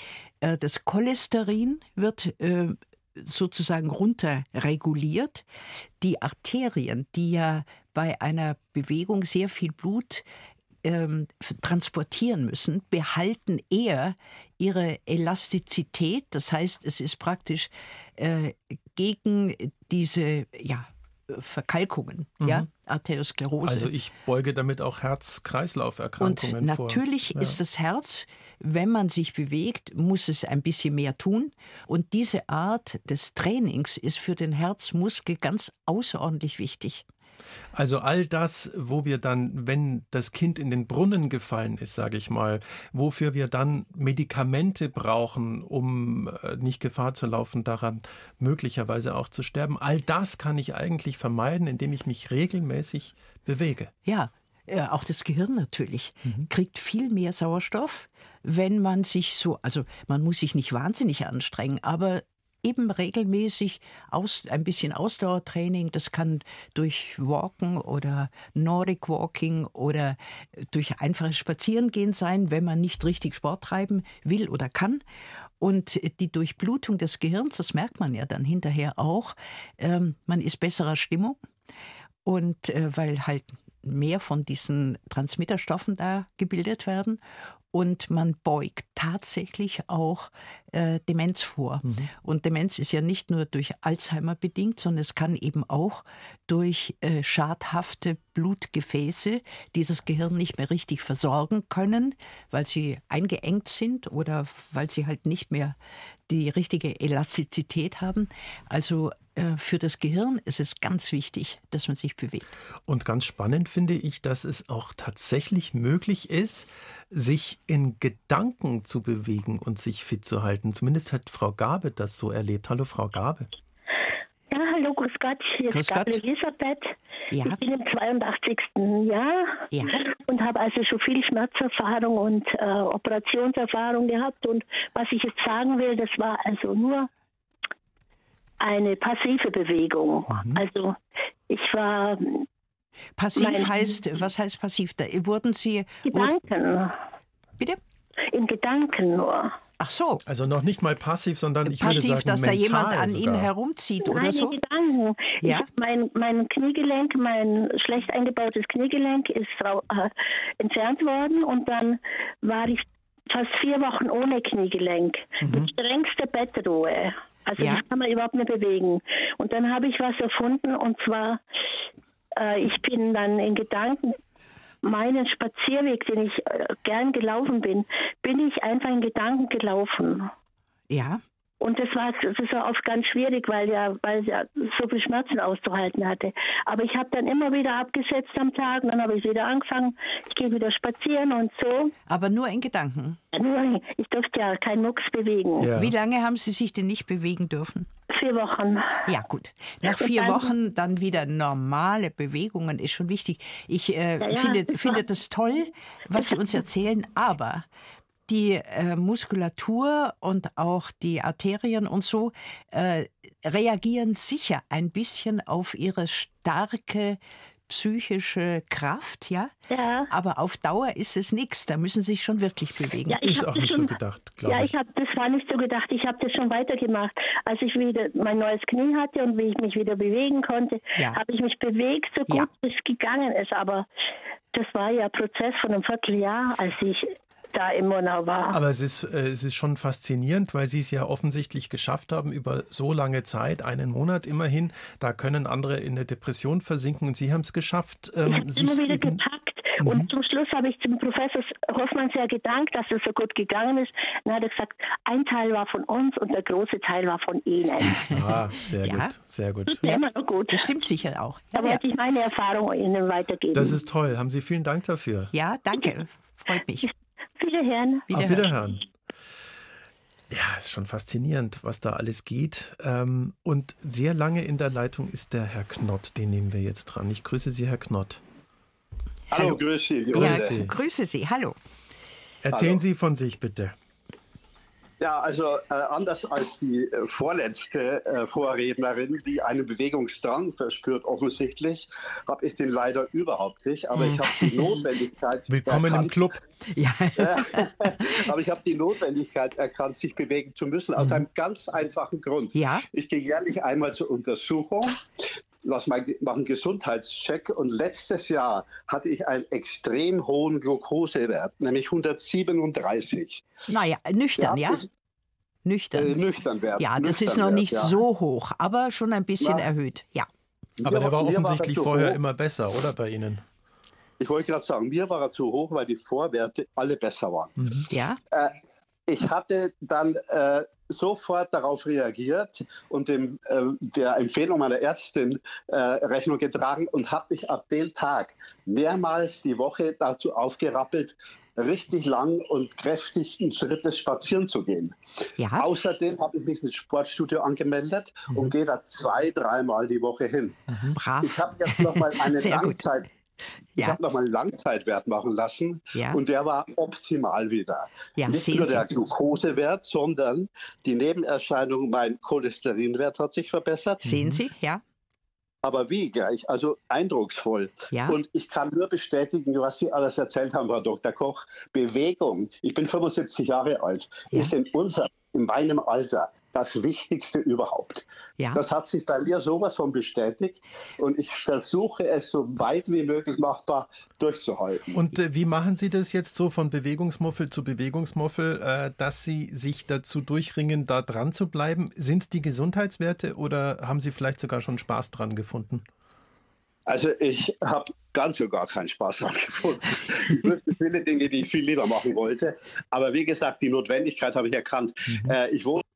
Das Cholesterin wird äh, sozusagen runterreguliert. Die Arterien, die ja bei einer Bewegung sehr viel Blut ähm, transportieren müssen, behalten eher ihre Elastizität. Das heißt, es ist praktisch äh, gegen diese, ja, Verkalkungen, mhm. ja, Arteriosklerose. Also ich beuge damit auch Herz-Kreislauf-Erkrankungen vor. Und natürlich vor. Ist ja. das Herz, wenn man sich bewegt, muss es ein bisschen mehr tun. Und diese Art des Trainings ist für den Herzmuskel ganz außerordentlich wichtig. Also all das, wo wir dann, wenn das Kind in den Brunnen gefallen ist, sage ich mal, wofür wir dann Medikamente brauchen, um nicht Gefahr zu laufen, daran möglicherweise auch zu sterben, all das kann ich eigentlich vermeiden, indem ich mich regelmäßig bewege. Ja, ja, auch das Gehirn natürlich mhm. kriegt viel mehr Sauerstoff, wenn man sich so, also man muss sich nicht wahnsinnig anstrengen, aber eben regelmäßig aus, ein bisschen Ausdauertraining, das kann durch Walken oder Nordic Walking oder durch einfaches Spazierengehen sein, wenn man nicht richtig Sport treiben will oder kann. Und die Durchblutung des Gehirns, das merkt man ja dann hinterher auch, ähm, man ist besserer Stimmung und äh, weil halt mehr von diesen Transmitterstoffen da gebildet werden. Und man beugt tatsächlich auch äh, Demenz vor. Mhm. Und Demenz ist ja nicht nur durch Alzheimer bedingt, sondern es kann eben auch durch äh, schadhafte Blutgefäße, die das Gehirn nicht mehr richtig versorgen können, weil sie eingeengt sind oder weil sie halt nicht mehr die richtige Elastizität haben. Also äh, für das Gehirn ist es ganz wichtig, dass man sich bewegt. Und ganz spannend finde ich, dass es auch tatsächlich möglich ist, sich in Gedanken zu bewegen und sich fit zu halten. Zumindest hat Frau Gabe das so erlebt. Hallo, Frau Gabe. Ja, hallo, grüß Gott. Hier grüß ist Gabe Gott. Elisabeth. Ja. Ich bin im zweiundachtzigsten Jahr ja. und habe also schon viel Schmerzerfahrung und äh, Operationserfahrung gehabt. Und was ich jetzt sagen will, das war also nur eine passive Bewegung. Mhm. Also ich war... Passiv mein, heißt, was heißt passiv? Da wurden Sie... Gedanken. Wurden, bitte? In Gedanken nur. Ach so. Also noch nicht mal passiv, sondern ich passiv, würde sagen dass mental da jemand an sogar. Ihnen herumzieht oder Meine so? Gedanken. Ja? Ich, mein, mein Kniegelenk, mein schlecht eingebautes Kniegelenk ist äh, entfernt worden und dann war ich fast vier Wochen ohne Kniegelenk. Mhm. Mit strengster Bettruhe. Also ja? das kann man überhaupt nicht bewegen. Und dann habe ich was erfunden und zwar, äh, ich bin dann in Gedanken meinen Spazierweg, den ich äh, gern gelaufen bin, bin ich einfach in Gedanken gelaufen. Ja. Und das war, das war oft ganz schwierig, weil ja, weil ja so viel Schmerzen auszuhalten hatte. Aber ich habe dann immer wieder abgesetzt am Tag und dann habe ich wieder angefangen. Ich gehe wieder spazieren und so. Aber nur in Gedanken? Nur, ich durfte ja keinen Mucks bewegen. Ja. Wie lange haben Sie sich denn nicht bewegen dürfen? Vier Wochen. Ja, gut. Nach vier dann, Wochen dann wieder normale Bewegungen ist schon wichtig. Ich äh, ja, ja, finde, das finde das toll, was Sie uns erzählen, aber die äh, Muskulatur und auch die Arterien und so äh, reagieren sicher ein bisschen auf ihre starke psychische Kraft, ja? Ja. Aber auf Dauer ist es nichts. Da müssen sie sich schon wirklich bewegen. Ja, ich ist hab auch das nicht schon, so gedacht, glaube ja, ich. ich habe das war nicht so gedacht. Ich habe das schon weitergemacht. Als ich wieder mein neues Knie hatte und wie ich mich wieder bewegen konnte, Ja. habe ich mich bewegt, so gut Ja. es gegangen ist. Aber das war ja ein Prozess von einem Vierteljahr, als ich da in Monau war. Aber es ist, äh, es ist schon faszinierend, weil Sie es ja offensichtlich geschafft haben, über so lange Zeit, einen Monat immerhin. Da können andere in eine Depression versinken und Sie haben es geschafft, ähm, ich habe sich immer wieder eben... gepackt. Und zum Schluss habe ich dem Professor Hoffmann sehr gedankt, dass es so gut gegangen ist. Dann hat er gesagt, ein Teil war von uns und der große Teil war von Ihnen. Ah, sehr Ja. gut, sehr gut. Das ist ja immer noch gut. Das stimmt sicher auch. Da Ja, ja. wollte ich meine Erfahrung Ihnen weitergeben. Das ist toll. Haben Sie vielen Dank dafür. ja danke. Freut mich. Wiederhören. Auf Wiederhören. Ja, ist schon faszinierend, was da alles geht. Ähm, Und sehr lange in der Leitung ist der Herr Knott. Den nehmen wir jetzt dran. Ich grüße Sie, Herr Knott. Hallo, Hallo. grüß Sie. Ja, Grüße. Sie. grüße Sie. Hallo. Erzählen Hallo. Sie von sich, bitte. Ja, also äh, anders als die äh, vorletzte äh, Vorrednerin, die einen Bewegungsdrang verspürt offensichtlich, habe ich den leider überhaupt nicht. Aber ich habe die Notwendigkeit Willkommen erkannt, im Club. Ja. aber ich habe die Notwendigkeit erkannt, sich bewegen zu müssen, aus einem ganz einfachen Grund. Ja. Ich gehe jährlich einmal zur Untersuchung, lass mal mache einen Gesundheitscheck und letztes Jahr hatte ich einen extrem hohen Glukosewert, nämlich hundertsiebenunddreißig. Naja, nüchtern, Der ja? hat mich- Nüchtern. Äh, nüchtern werden. Ja, das nüchtern ist noch werden, nicht ja. so hoch, aber schon ein bisschen Na. erhöht. Ja. Aber Mir der war mir offensichtlich er zu vorher hoch. immer besser, oder bei Ihnen? Ich wollte gerade sagen, mir war er zu hoch, weil die Vorwerte alle besser waren. Ja. Äh, ich hatte dann äh, sofort darauf reagiert und dem, äh, der Empfehlung meiner Ärztin äh, Rechnung getragen und habe mich ab dem Tag mehrmals die Woche dazu aufgerappelt, richtig lang und kräftig einen Schritt spazieren zu gehen. Ja. Außerdem habe ich mich ins Sportstudio angemeldet Mhm. und gehe da zwei, dreimal die Woche hin. Brav. Ich habe jetzt noch mal eine Sehr gut. Langzeit. Ich Ja. habe nochmal einen Langzeitwert machen lassen Ja. und der war optimal wieder. Ja, Nicht sehen nur Sie. der Glukosewert, sondern die Nebenerscheinung, mein Cholesterinwert hat sich verbessert. Sehen Sie? Ja. Aber wie gleich? Also eindrucksvoll. Ja. Und ich kann nur bestätigen, was Sie alles erzählt haben, Frau Doktor Koch. Bewegung, ich bin fünfundsiebzig Jahre alt, Ja. ist in unserem, in meinem Alter das Wichtigste überhaupt. Ja. Das hat sich bei mir sowas von bestätigt und ich versuche es so weit wie möglich machbar durchzuhalten. Und äh, wie machen Sie das jetzt so von Bewegungsmuffel zu Bewegungsmuffel, äh, dass Sie sich dazu durchringen, da dran zu bleiben? Sind es die Gesundheitswerte oder haben Sie vielleicht sogar schon Spaß dran gefunden? Also ich habe ganz und gar keinen Spaß daran gefunden. Ich wüsste viele Dinge, die ich viel lieber machen wollte. Aber wie gesagt, die Notwendigkeit habe ich erkannt. Mhm. Äh, ich wohne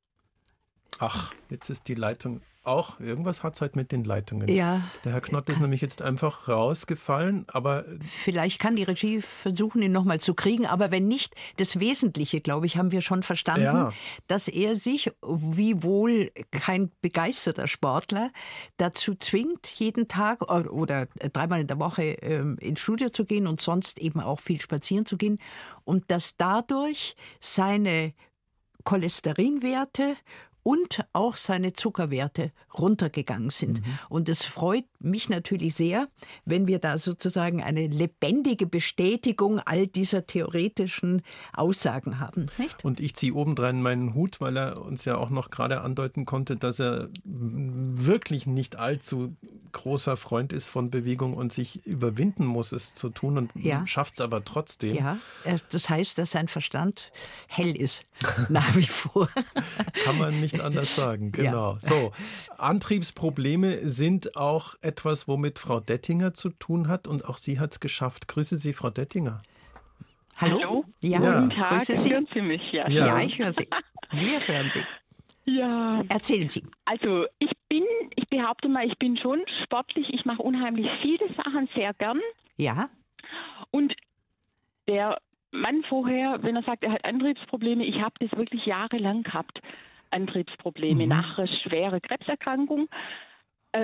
Ach, jetzt ist die Leitung auch. Irgendwas hat es halt mit den Leitungen. Ja. Der Herr Knott ist nämlich jetzt einfach rausgefallen, aber Vielleicht kann die Regie versuchen, ihn nochmal zu kriegen. Aber wenn nicht, das Wesentliche, glaube ich, haben wir schon verstanden, Ja. dass er sich, wiewohl kein begeisterter Sportler, dazu zwingt, jeden Tag oder, oder dreimal in der Woche ähm, ins Studio zu gehen und sonst eben auch viel spazieren zu gehen. Und dass dadurch seine Cholesterinwerte und auch seine Zuckerwerte runtergegangen sind. Mhm. Und es freut mich natürlich sehr, wenn wir da sozusagen eine lebendige Bestätigung all dieser theoretischen Aussagen haben. Nicht? Und ich ziehe obendrein meinen Hut, weil er uns ja auch noch gerade andeuten konnte, dass er wirklich nicht allzu großer Freund ist von Bewegung und sich überwinden muss, es zu tun und ja. schafft es aber trotzdem. Ja, das heißt, dass sein Verstand hell ist, nach wie vor. Kann man nicht anders sagen, genau. Ja. So, Antriebsprobleme sind auch etwas, womit Frau Dettinger zu tun hat und auch sie hat es geschafft. Grüße Sie, Frau Dettinger. Hallo? Hallo? Ja, guten Tag. grüße Sie. Hören Sie mich? Ja, ja. ja ich höre Sie. Wir hören Sie. Ja. Erzählen Sie. Also ich bin, ich behaupte mal, ich bin schon sportlich. Ich mache unheimlich viele Sachen sehr gern. Ja. Und der Mann vorher, wenn er sagt, er hat Antriebsprobleme, ich habe das wirklich jahrelang gehabt. Antriebsprobleme mhm. nach einer schweren Krebserkrankung. Äh,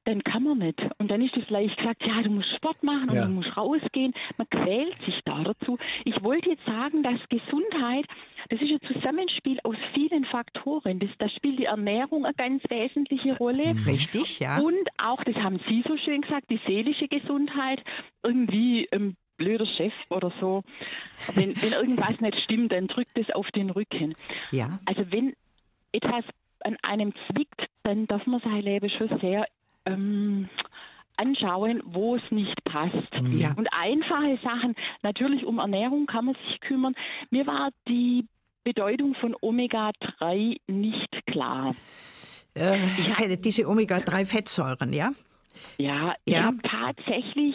dann kann man nicht. Und dann ist es leicht gesagt, ja, du musst Sport machen und ja. du musst rausgehen. Man quält sich da dazu. Ich wollte jetzt sagen, dass Gesundheit, das ist ein Zusammenspiel aus vielen Faktoren. Das, da spielt die Ernährung eine ganz wesentliche Rolle. Richtig, ja. Und auch, das haben Sie so schön gesagt, die seelische Gesundheit. Irgendwie ein blöder Chef oder so. Wenn, wenn irgendwas nicht stimmt, dann drückt es auf den Rücken. Ja. Also wenn etwas an einem zwickt, dann darf man sein Leben schon sehr ähm, anschauen, wo es nicht passt. Ja. Und einfache Sachen, natürlich um Ernährung kann man sich kümmern. Mir war die Bedeutung von Omega drei nicht klar. Äh, ich, diese Omega drei Fettsäuren, ja? Ja, ich ja. habe tatsächlich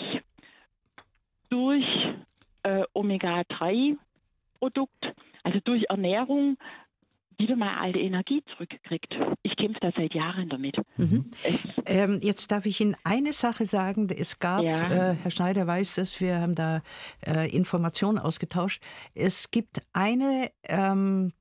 durch äh, Omega drei Produkt, also durch Ernährung, wieder mal alte Energie zurückkriegt. Ich kämpfe da seit Jahren damit. Mhm. Ähm, jetzt darf ich Ihnen eine Sache sagen. Es gab, ja. äh, Herr Schneider weiß das, wir haben da äh, Informationen ausgetauscht. Es gibt eine ähm,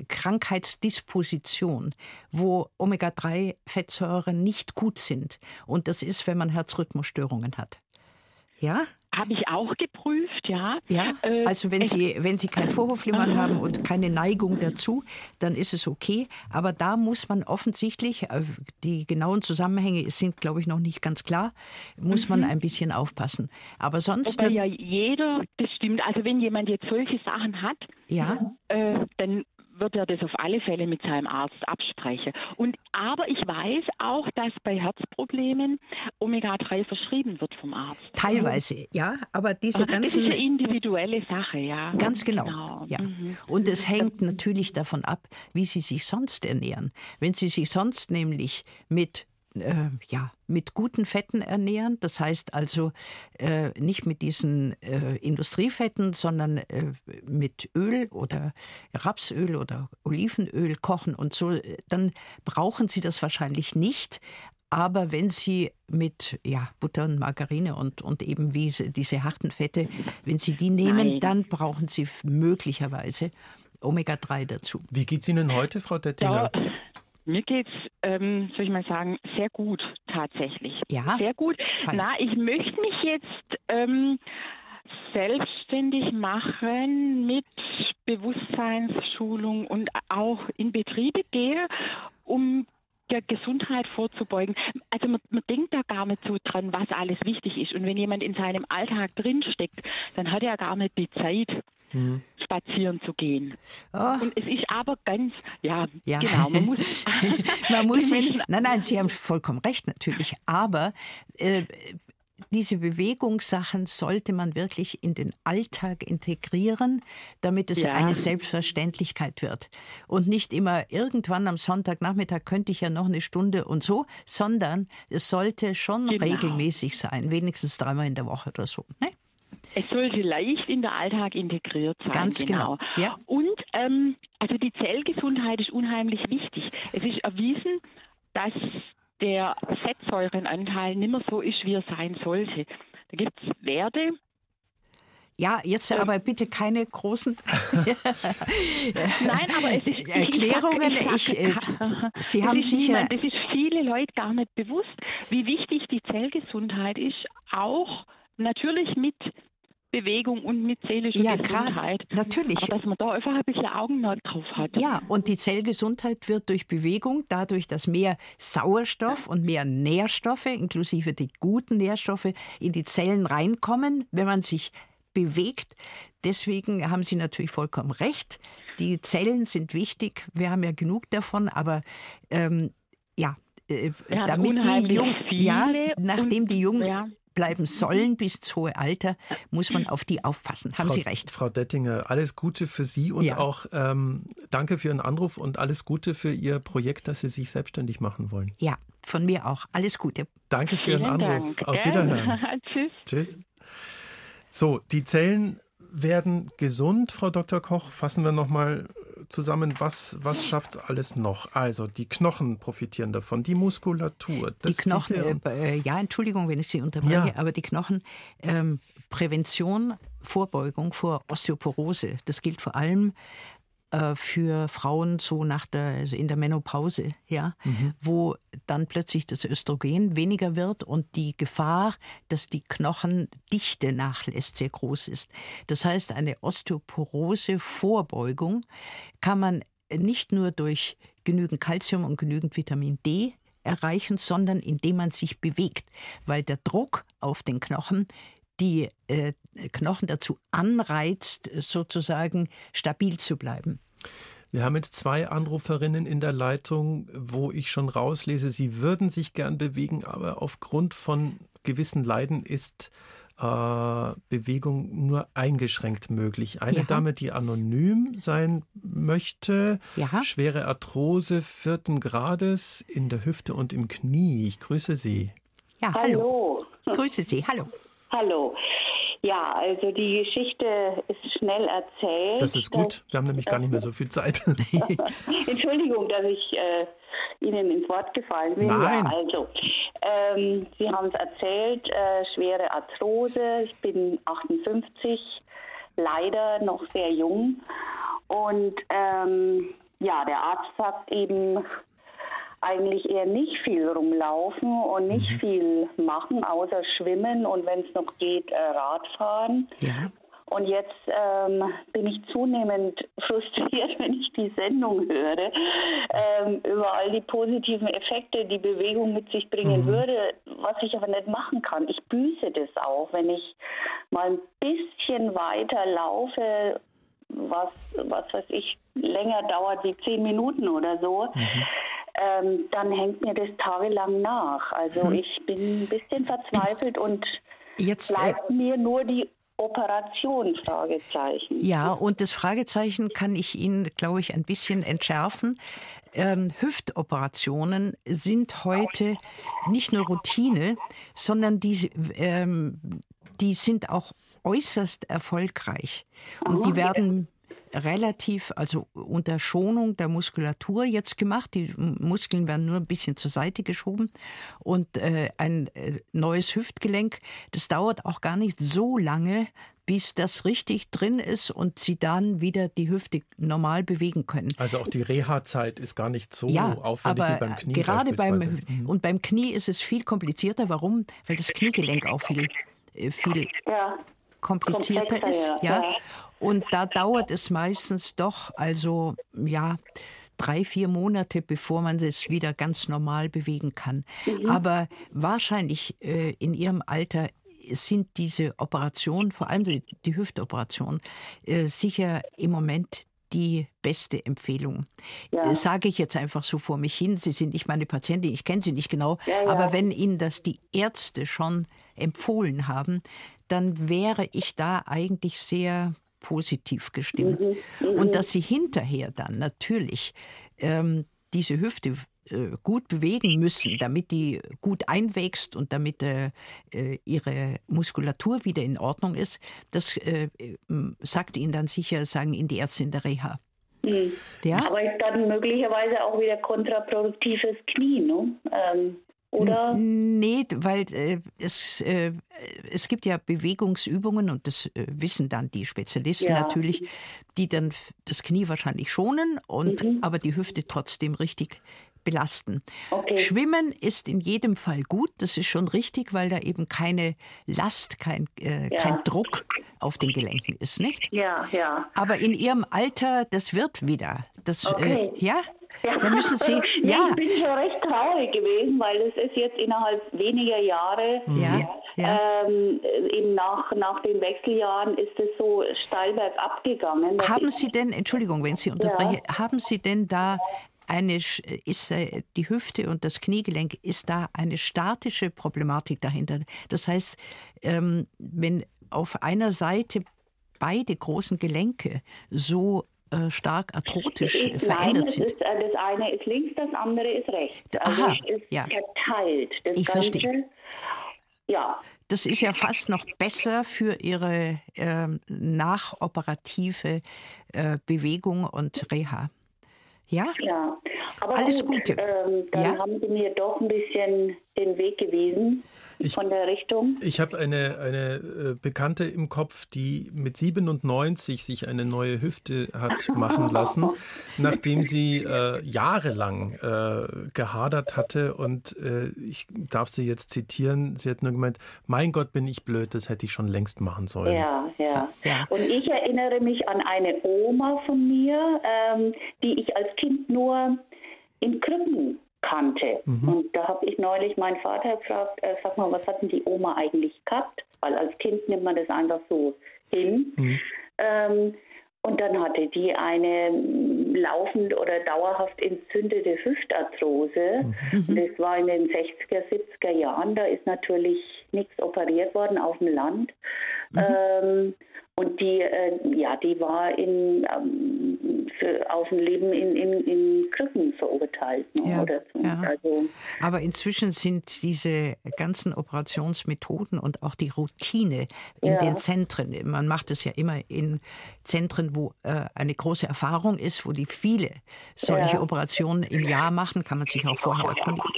Krankheitsdisposition, wo Omega drei Fettsäuren nicht gut sind. Und das ist, wenn man Herzrhythmusstörungen hat. Ja? Habe ich auch geprüft, ja. Ja, also wenn Sie, wenn Sie kein Vorhofflimmern haben und keine Neigung dazu, dann ist es okay. Aber da muss man offensichtlich, die genauen Zusammenhänge sind, glaube ich, noch nicht ganz klar, muss mhm. man ein bisschen aufpassen. Aber sonst... Wobei ja jeder, das stimmt, also wenn jemand jetzt solche Sachen hat, ja. äh, dann wird er das auf alle Fälle mit seinem Arzt absprechen. Und, aber ich weiß auch, dass bei Herzproblemen Omega drei verschrieben wird vom Arzt. Teilweise, ja, aber diese aber ganzen... Das ist eine individuelle Sache, ja. Ganz genau, genau. ja. Mhm. Und es hängt natürlich davon ab, wie Sie sich sonst ernähren. Wenn Sie sich sonst nämlich mit Äh, ja, mit guten Fetten ernähren. Das heißt also äh, nicht mit diesen äh, Industriefetten, sondern äh, mit Öl oder Rapsöl oder Olivenöl kochen und so. Dann brauchen Sie das wahrscheinlich nicht. Aber wenn Sie mit ja, Butter und Margarine und, und eben wie diese harten Fette, wenn Sie die nehmen, Nein. dann brauchen Sie möglicherweise Omega drei dazu. Wie geht's Ihnen heute, Frau Dettinger? Ja. Mir geht's, ähm, soll ich mal sagen, sehr gut tatsächlich. Ja. Sehr gut. Fein. Na, ich möchte mich jetzt ähm, selbstständig machen mit Bewusstseinsschulung und auch in Betriebe gehe, um der Gesundheit vorzubeugen. Also man, man denkt da gar nicht so dran, was alles wichtig ist. Und wenn jemand in seinem Alltag drinsteckt, dann hat er gar nicht die Zeit, mhm. spazieren zu gehen. Oh. Und es ist aber ganz, ja, ja. genau, man muss... man muss sich, nein, nein, Sie haben vollkommen recht natürlich, aber äh, diese Bewegungssachen sollte man wirklich in den Alltag integrieren, damit es ja. eine Selbstverständlichkeit wird. Und nicht immer irgendwann am Sonntagnachmittag könnte ich ja noch eine Stunde und so, sondern es sollte schon genau. regelmäßig sein, wenigstens dreimal in der Woche oder so. Ne? Es sollte leicht in den Alltag integriert sein. Ganz genau. genau. Ja. Und ähm, also die Zellgesundheit ist unheimlich wichtig. Es ist erwiesen, dass der Fettsäurenanteil nicht mehr so ist, wie er sein sollte. Da gibt es Werte. Ja, jetzt aber bitte keine großen Nein, aber es ist Erklärungen. Ich, ich, ich, Sie haben sicher. Niemand, das ist viele Leute gar nicht bewusst, wie wichtig die Zellgesundheit ist, auch natürlich mit Bewegung und mit seelischer ja, Gesundheit. Grad, natürlich. Aber dass man da einfach ein bisschen Augenmerk drauf hat. Ja, und die Zellgesundheit wird durch Bewegung, dadurch, dass mehr Sauerstoff und mehr Nährstoffe, inklusive die guten Nährstoffe, in die Zellen reinkommen, wenn man sich bewegt. Deswegen haben Sie natürlich vollkommen recht. Die Zellen sind wichtig. Wir haben ja genug davon, aber ähm, ja, äh, damit die jung, ja, nachdem die Jungen ja. bleiben sollen bis ins hohe Alter, muss man auf die aufpassen. Haben Frau, Sie recht. Frau Dettinger, alles Gute für Sie und ja. auch ähm, danke für Ihren Anruf und alles Gute für Ihr Projekt, dass Sie sich selbstständig machen wollen. Ja, von mir auch. Alles Gute. Danke für Vielen Ihren Anruf. Dank. Auf Wiederhören. Tschüss. Tschüss. So, die Zellen werden gesund, Frau Doktor Koch. Fassen wir nochmal zusammen, was, was schafft alles noch? Also die Knochen profitieren davon, die Muskulatur. Das die Knochen, äh, ja, Entschuldigung, wenn ich Sie unterbreche, ja. aber die Knochen, ähm, Prävention, Vorbeugung vor Osteoporose, das gilt vor allem äh, für Frauen so nach der, also in der Menopause, ja, mhm. wo dann plötzlich das Östrogen weniger wird und die Gefahr, dass die Knochendichte nachlässt, sehr groß ist. Das heißt, eine Osteoporose-Vorbeugung kann man nicht nur durch genügend Kalzium und genügend Vitamin D erreichen, sondern indem man sich bewegt, weil der Druck auf den Knochen die äh, Knochen dazu anreizt, sozusagen stabil zu bleiben. Wir haben jetzt zwei Anruferinnen in der Leitung, wo ich schon rauslese, sie würden sich gern bewegen, aber aufgrund von gewissen Leiden ist äh, Bewegung nur eingeschränkt möglich. Eine ja. Dame, die anonym sein möchte, ja. schwere Arthrose vierten Grades in der Hüfte und im Knie. Ich grüße Sie. Ja, hallo. hallo. Grüße Sie, hallo. Hallo. Ja, also die Geschichte ist schnell erzählt. Das ist gut, wir haben nämlich gar nicht mehr so viel Zeit. Entschuldigung, dass ich äh, Ihnen ins Wort gefallen bin. Nein. Ja, also, ähm, Sie haben es erzählt, äh, schwere Arthrose. Ich bin achtundfünfzig, leider noch sehr jung. Und ähm, ja, der Arzt sagt eben, eigentlich eher nicht viel rumlaufen und nicht mhm. viel machen, außer schwimmen und wenn es noch geht, äh, Radfahren. Ja. Und jetzt ähm, bin ich zunehmend frustriert, wenn ich die Sendung höre, ähm, über all die positiven Effekte, die Bewegung mit sich bringen mhm. würde, was ich aber nicht machen kann. Ich büße das auch, wenn ich mal ein bisschen weiter laufe, was, was weiß ich, länger dauert wie zehn Minuten oder so. Mhm. Ähm, dann hängt mir das tagelang nach. Also hm. ich bin ein bisschen verzweifelt und jetzt bleibt äh, mir nur die Operation, Fragezeichen. Ja, und das Fragezeichen kann ich Ihnen, glaube ich, ein bisschen entschärfen. Ähm, Hüftoperationen sind heute nicht nur Routine, sondern die, ähm, die sind auch äußerst erfolgreich. Und Aha. die werden relativ, also unter Schonung der Muskulatur jetzt gemacht. Die Muskeln werden nur ein bisschen zur Seite geschoben und äh, ein äh, neues Hüftgelenk. Das dauert auch gar nicht so lange, bis das richtig drin ist und Sie dann wieder die Hüfte normal bewegen können. Also auch die Reha-Zeit ist gar nicht so ja, aufwendig aber wie beim Knie gerade beim und beim Knie ist es viel komplizierter. Warum? Weil das Kniegelenk auch viel, viel ja. komplizierter ist. Ja. Ja. ja. Und da dauert es meistens doch, also ja, drei, vier Monate, bevor man es wieder ganz normal bewegen kann. Mhm. Aber wahrscheinlich äh, in Ihrem Alter sind diese Operationen, vor allem die, die Hüftoperation, äh, sicher im Moment die beste Empfehlung. Ja. Das sage ich jetzt einfach so vor mich hin. Sie sind nicht meine Patientin, ich kenne Sie nicht genau. Ja, ja. Aber wenn Ihnen das die Ärzte schon empfohlen haben, dann wäre ich da eigentlich sehr positiv gestimmt. Mhm, mh. Und dass Sie hinterher dann natürlich ähm, diese Hüfte äh, gut bewegen müssen, damit die gut einwächst und damit äh, ihre Muskulatur wieder in Ordnung ist, das äh, sagt Ihnen dann sicher, sagen Ihnen die Ärzte in der Reha. Mhm. Ja? Aber ist dann möglicherweise auch wieder kontraproduktives Knie, ne? Ähm. Oder? Nee, weil äh, es, äh, es gibt ja Bewegungsübungen und das äh, wissen dann die Spezialisten ja. natürlich, die dann das Knie wahrscheinlich schonen, und mhm. aber die Hüfte trotzdem richtig belasten. Okay. Schwimmen ist in jedem Fall gut, das ist schon richtig, weil da eben keine Last, kein, äh, ja. kein Druck auf den Gelenken ist, nicht? Ja, ja. Aber in Ihrem Alter, das wird wieder. Das, okay. äh, ja? Ja. Da müssen Sie, nee, ja. Ich bin schon recht traurig gewesen, weil es ist jetzt innerhalb weniger Jahre, ja, ja. Ähm, eben nach, nach den Wechseljahren ist es so steil bergab gegangen. Haben Sie denn, Entschuldigung, wenn Sie unterbreche, ja. haben Sie denn da eine, ist die Hüfte und das Kniegelenk, ist da eine statische Problematik dahinter? Das heißt, ähm, wenn auf einer Seite beide großen Gelenke so stark arthrotisch ist, verändert nein, sind. Ist, das eine ist links, das andere ist rechts. Also Aha, es ist ja. verteilt. Das ich Ganze, verstehe. Ja. Das ist ja fast noch besser für Ihre äh, nachoperative äh, Bewegung und Reha. Ja? Ja, aber alles gut, Gute. Ähm, dann ja? haben Sie mir doch ein bisschen den Weg gewesen? Ich, von der Richtung? Ich habe eine, eine Bekannte im Kopf, die mit siebenundneunzig sich eine neue Hüfte hat machen lassen, nachdem sie äh, jahrelang äh, gehadert hatte. Und äh, ich darf sie jetzt zitieren, sie hat nur gemeint, mein Gott, bin ich blöd, das hätte ich schon längst machen sollen. Ja, ja. ja. Und ich erinnere mich an eine Oma von mir, ähm, die ich als Kind nur in Krücken kannte. Mhm. Und da habe ich neulich meinen Vater gefragt, äh, sag mal, was hat denn die Oma eigentlich gehabt? Weil als Kind nimmt man das einfach so hin. Mhm. Ähm, und dann hatte die eine laufend oder dauerhaft entzündete Hüftarthrose. Mhm. Und das war in den sechziger, siebziger Jahren. Da ist natürlich nichts operiert worden auf dem Land. Mhm. Ähm, Und die, äh, ja, die war in, ähm, für, auf ein Leben in, in, in Krücken verurteilt. Ne? Ja, Oder so. ja. Also, aber inzwischen sind diese ganzen Operationsmethoden und auch die Routine in ja. den Zentren, man macht es ja immer in Zentren, wo äh, eine große Erfahrung ist, wo die viele solche ja. Operationen im Jahr machen, kann man sich auch vorher erkundigen.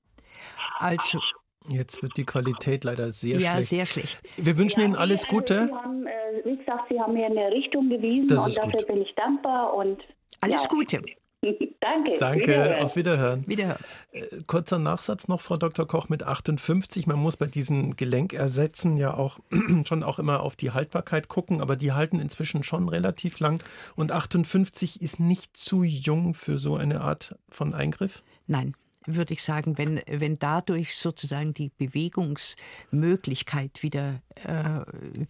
Also... Jetzt wird die Qualität leider sehr ja, schlecht. Ja, sehr schlecht. Wir wünschen ja, Ihnen alles Gute. Sie haben, äh, wie gesagt, Sie haben mir in eine Richtung gewiesen das und dafür gut. bin ich dankbar. Und, alles ja. Gute. Danke. Danke, Wiederhören. auf Wiederhören. Wiederhören. Äh, kurzer Nachsatz noch, Frau Doktor Koch, mit achtundfünfzig. Man muss bei diesen Gelenkersätzen ja auch schon auch immer auf die Haltbarkeit gucken, aber die halten inzwischen schon relativ lang. Und achtundfünfzig ist nicht zu jung für so eine Art von Eingriff? Nein. Würde ich sagen, wenn, wenn dadurch sozusagen die Bewegungsmöglichkeit wieder äh,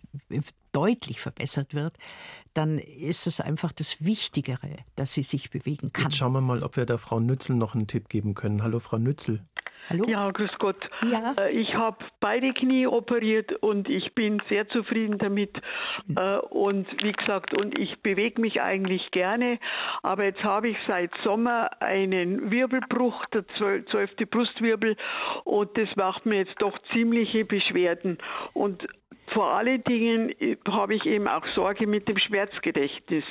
deutlich verbessert wird, dann ist es einfach das Wichtigere, dass sie sich bewegen kann. Jetzt schauen wir mal, ob wir der Frau Nützel noch einen Tipp geben können. Hallo, Frau Nützel. Hallo? Ja, grüß Gott. Ja. Ich habe beide Knie operiert und ich bin sehr zufrieden damit. Schön. Und wie gesagt, und ich bewege mich eigentlich gerne. Aber jetzt habe ich seit Sommer einen Wirbelbruch, der zwölfte Brustwirbel, und das macht mir jetzt doch ziemliche Beschwerden. Und vor allen Dingen habe ich eben auch Sorge mit dem Schmerzgedächtnis.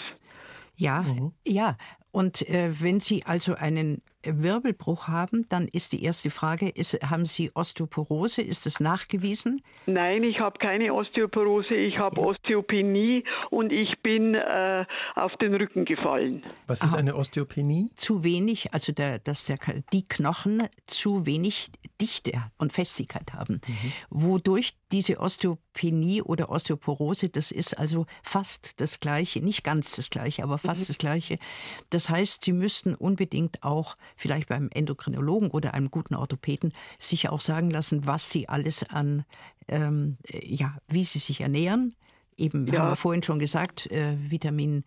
Ja, mhm. ja. Und äh, wenn Sie also einen Wirbelbruch haben, dann ist die erste Frage, ist, haben Sie Osteoporose? Ist das nachgewiesen? Nein, ich habe keine Osteoporose, ich habe ja. Osteopenie und ich bin äh, auf den Rücken gefallen. Was ist Aha. eine Osteopenie? Zu wenig, also der, dass der, die Knochen zu wenig Dichte und Festigkeit haben. Mhm. Wodurch diese Osteopenie oder Osteoporose, das ist also fast das Gleiche, nicht ganz das Gleiche, aber fast mhm. das Gleiche. Das heißt, Sie müssten unbedingt auch vielleicht beim Endokrinologen oder einem guten Orthopäden sich auch sagen lassen, was Sie alles an, ähm, ja, wie Sie sich ernähren. Eben, ja. haben wir vorhin schon gesagt, äh, Vitamin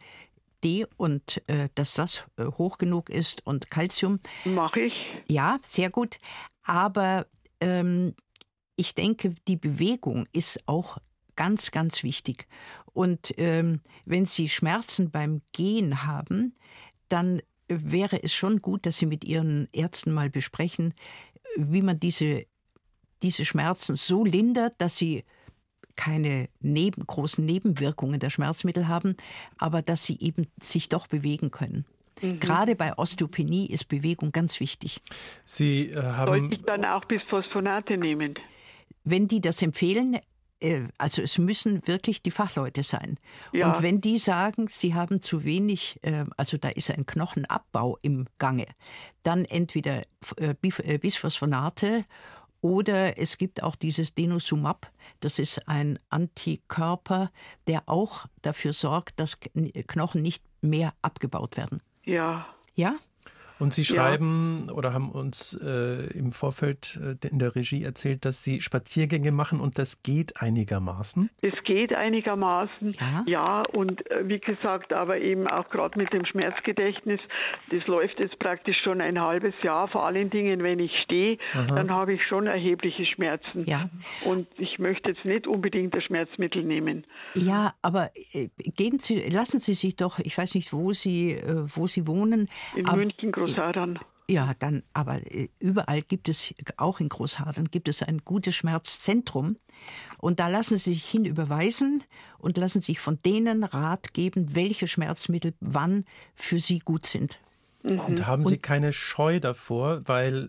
D und äh, dass das äh, hoch genug ist und Calcium. Mache ich. Ja, sehr gut. Aber ähm, ich denke, die Bewegung ist auch ganz, ganz wichtig. Und ähm, wenn Sie Schmerzen beim Gehen haben, dann wäre es schon gut, dass Sie mit Ihren Ärzten mal besprechen, wie man diese, diese Schmerzen so lindert, dass sie keine neben, großen Nebenwirkungen der Schmerzmittel haben, aber dass sie eben sich doch bewegen können. Mhm. Gerade bei Osteopenie ist Bewegung ganz wichtig. Sie äh, haben Sollte ich dann auch Bisphosphonate nehmen? Wenn die das empfehlen, äh, also es müssen wirklich die Fachleute sein. Ja. Und wenn die sagen, sie haben zu wenig, äh, also da ist ein Knochenabbau im Gange, dann entweder äh, Bisphosphonate oder es gibt auch dieses Denosumab, das ist ein Antikörper, der auch dafür sorgt, dass Knochen nicht mehr abgebaut werden. Ja. Ja? Und Sie schreiben ja. oder haben uns äh, im Vorfeld äh, in der Regie erzählt, dass Sie Spaziergänge machen und das geht einigermaßen? Es geht einigermaßen, ja. ja. Und äh, wie gesagt, aber eben auch gerade mit dem Schmerzgedächtnis, das läuft jetzt praktisch schon ein halbes Jahr. Vor allen Dingen, wenn ich stehe, Aha. dann habe ich schon erhebliche Schmerzen. Ja. Und ich möchte jetzt nicht unbedingt das Schmerzmittel nehmen. Ja, aber äh, gehen Sie, lassen Sie sich doch, ich weiß nicht, wo Sie, äh, wo Sie wohnen. In aber, München, Großhadern. Ja, dann, aber überall gibt es, auch in Großhadern, gibt es ein gutes Schmerzzentrum. Und da lassen Sie sich hinüberweisen und lassen sich von denen Rat geben, welche Schmerzmittel wann für Sie gut sind. Mhm. Und haben Sie und, keine Scheu davor, weil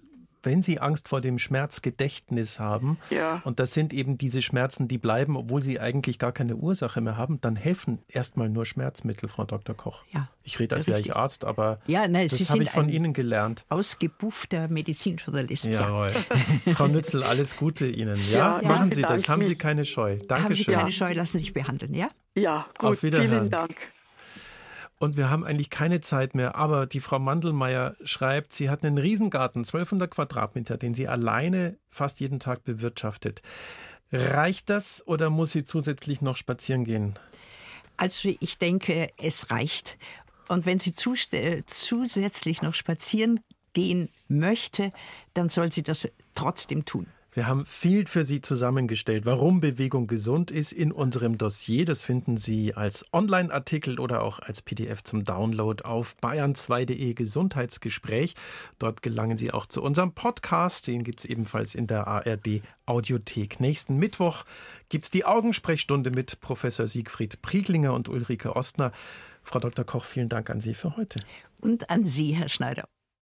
wenn Sie Angst vor dem Schmerzgedächtnis haben, ja. und das sind eben diese Schmerzen, die bleiben, obwohl sie eigentlich gar keine Ursache mehr haben, dann helfen erstmal nur Schmerzmittel, Frau Doktor Koch. Ja, ich rede, als wäre ich Arzt, aber ja, nein, das habe ich von Ihnen gelernt. Ausgebuffter Medizinjournalist. Jawohl. Ja. Frau Nützel, alles Gute Ihnen. Ja, ja machen ja, Sie das. Haben mich. Sie keine Scheu. Dankeschön. Haben Sie keine Scheu, lassen Sie sich behandeln, ja? Ja, gut, Auf Wiederhören. vielen Dank. Und wir haben eigentlich keine Zeit mehr, aber die Frau Mandelmeier schreibt, sie hat einen Riesengarten, zwölfhundert Quadratmeter, den sie alleine fast jeden Tag bewirtschaftet. Reicht das oder muss sie zusätzlich noch spazieren gehen? Also ich denke, es reicht. Und wenn sie zusätzlich noch spazieren gehen möchte, dann soll sie das trotzdem tun. Wir haben viel für Sie zusammengestellt, warum Bewegung gesund ist, in unserem Dossier. Das finden Sie als Online-Artikel oder auch als P D F zum Download auf bayern zwei punkt de Gesundheitsgespräch. Dort gelangen Sie auch zu unserem Podcast. Den gibt es ebenfalls in der A R D-Audiothek. Nächsten Mittwoch gibt es die Augensprechstunde mit Professor Siegfried Prieglinger und Ulrike Ostner. Frau Doktor Koch, vielen Dank an Sie für heute. Und an Sie, Herr Schneider.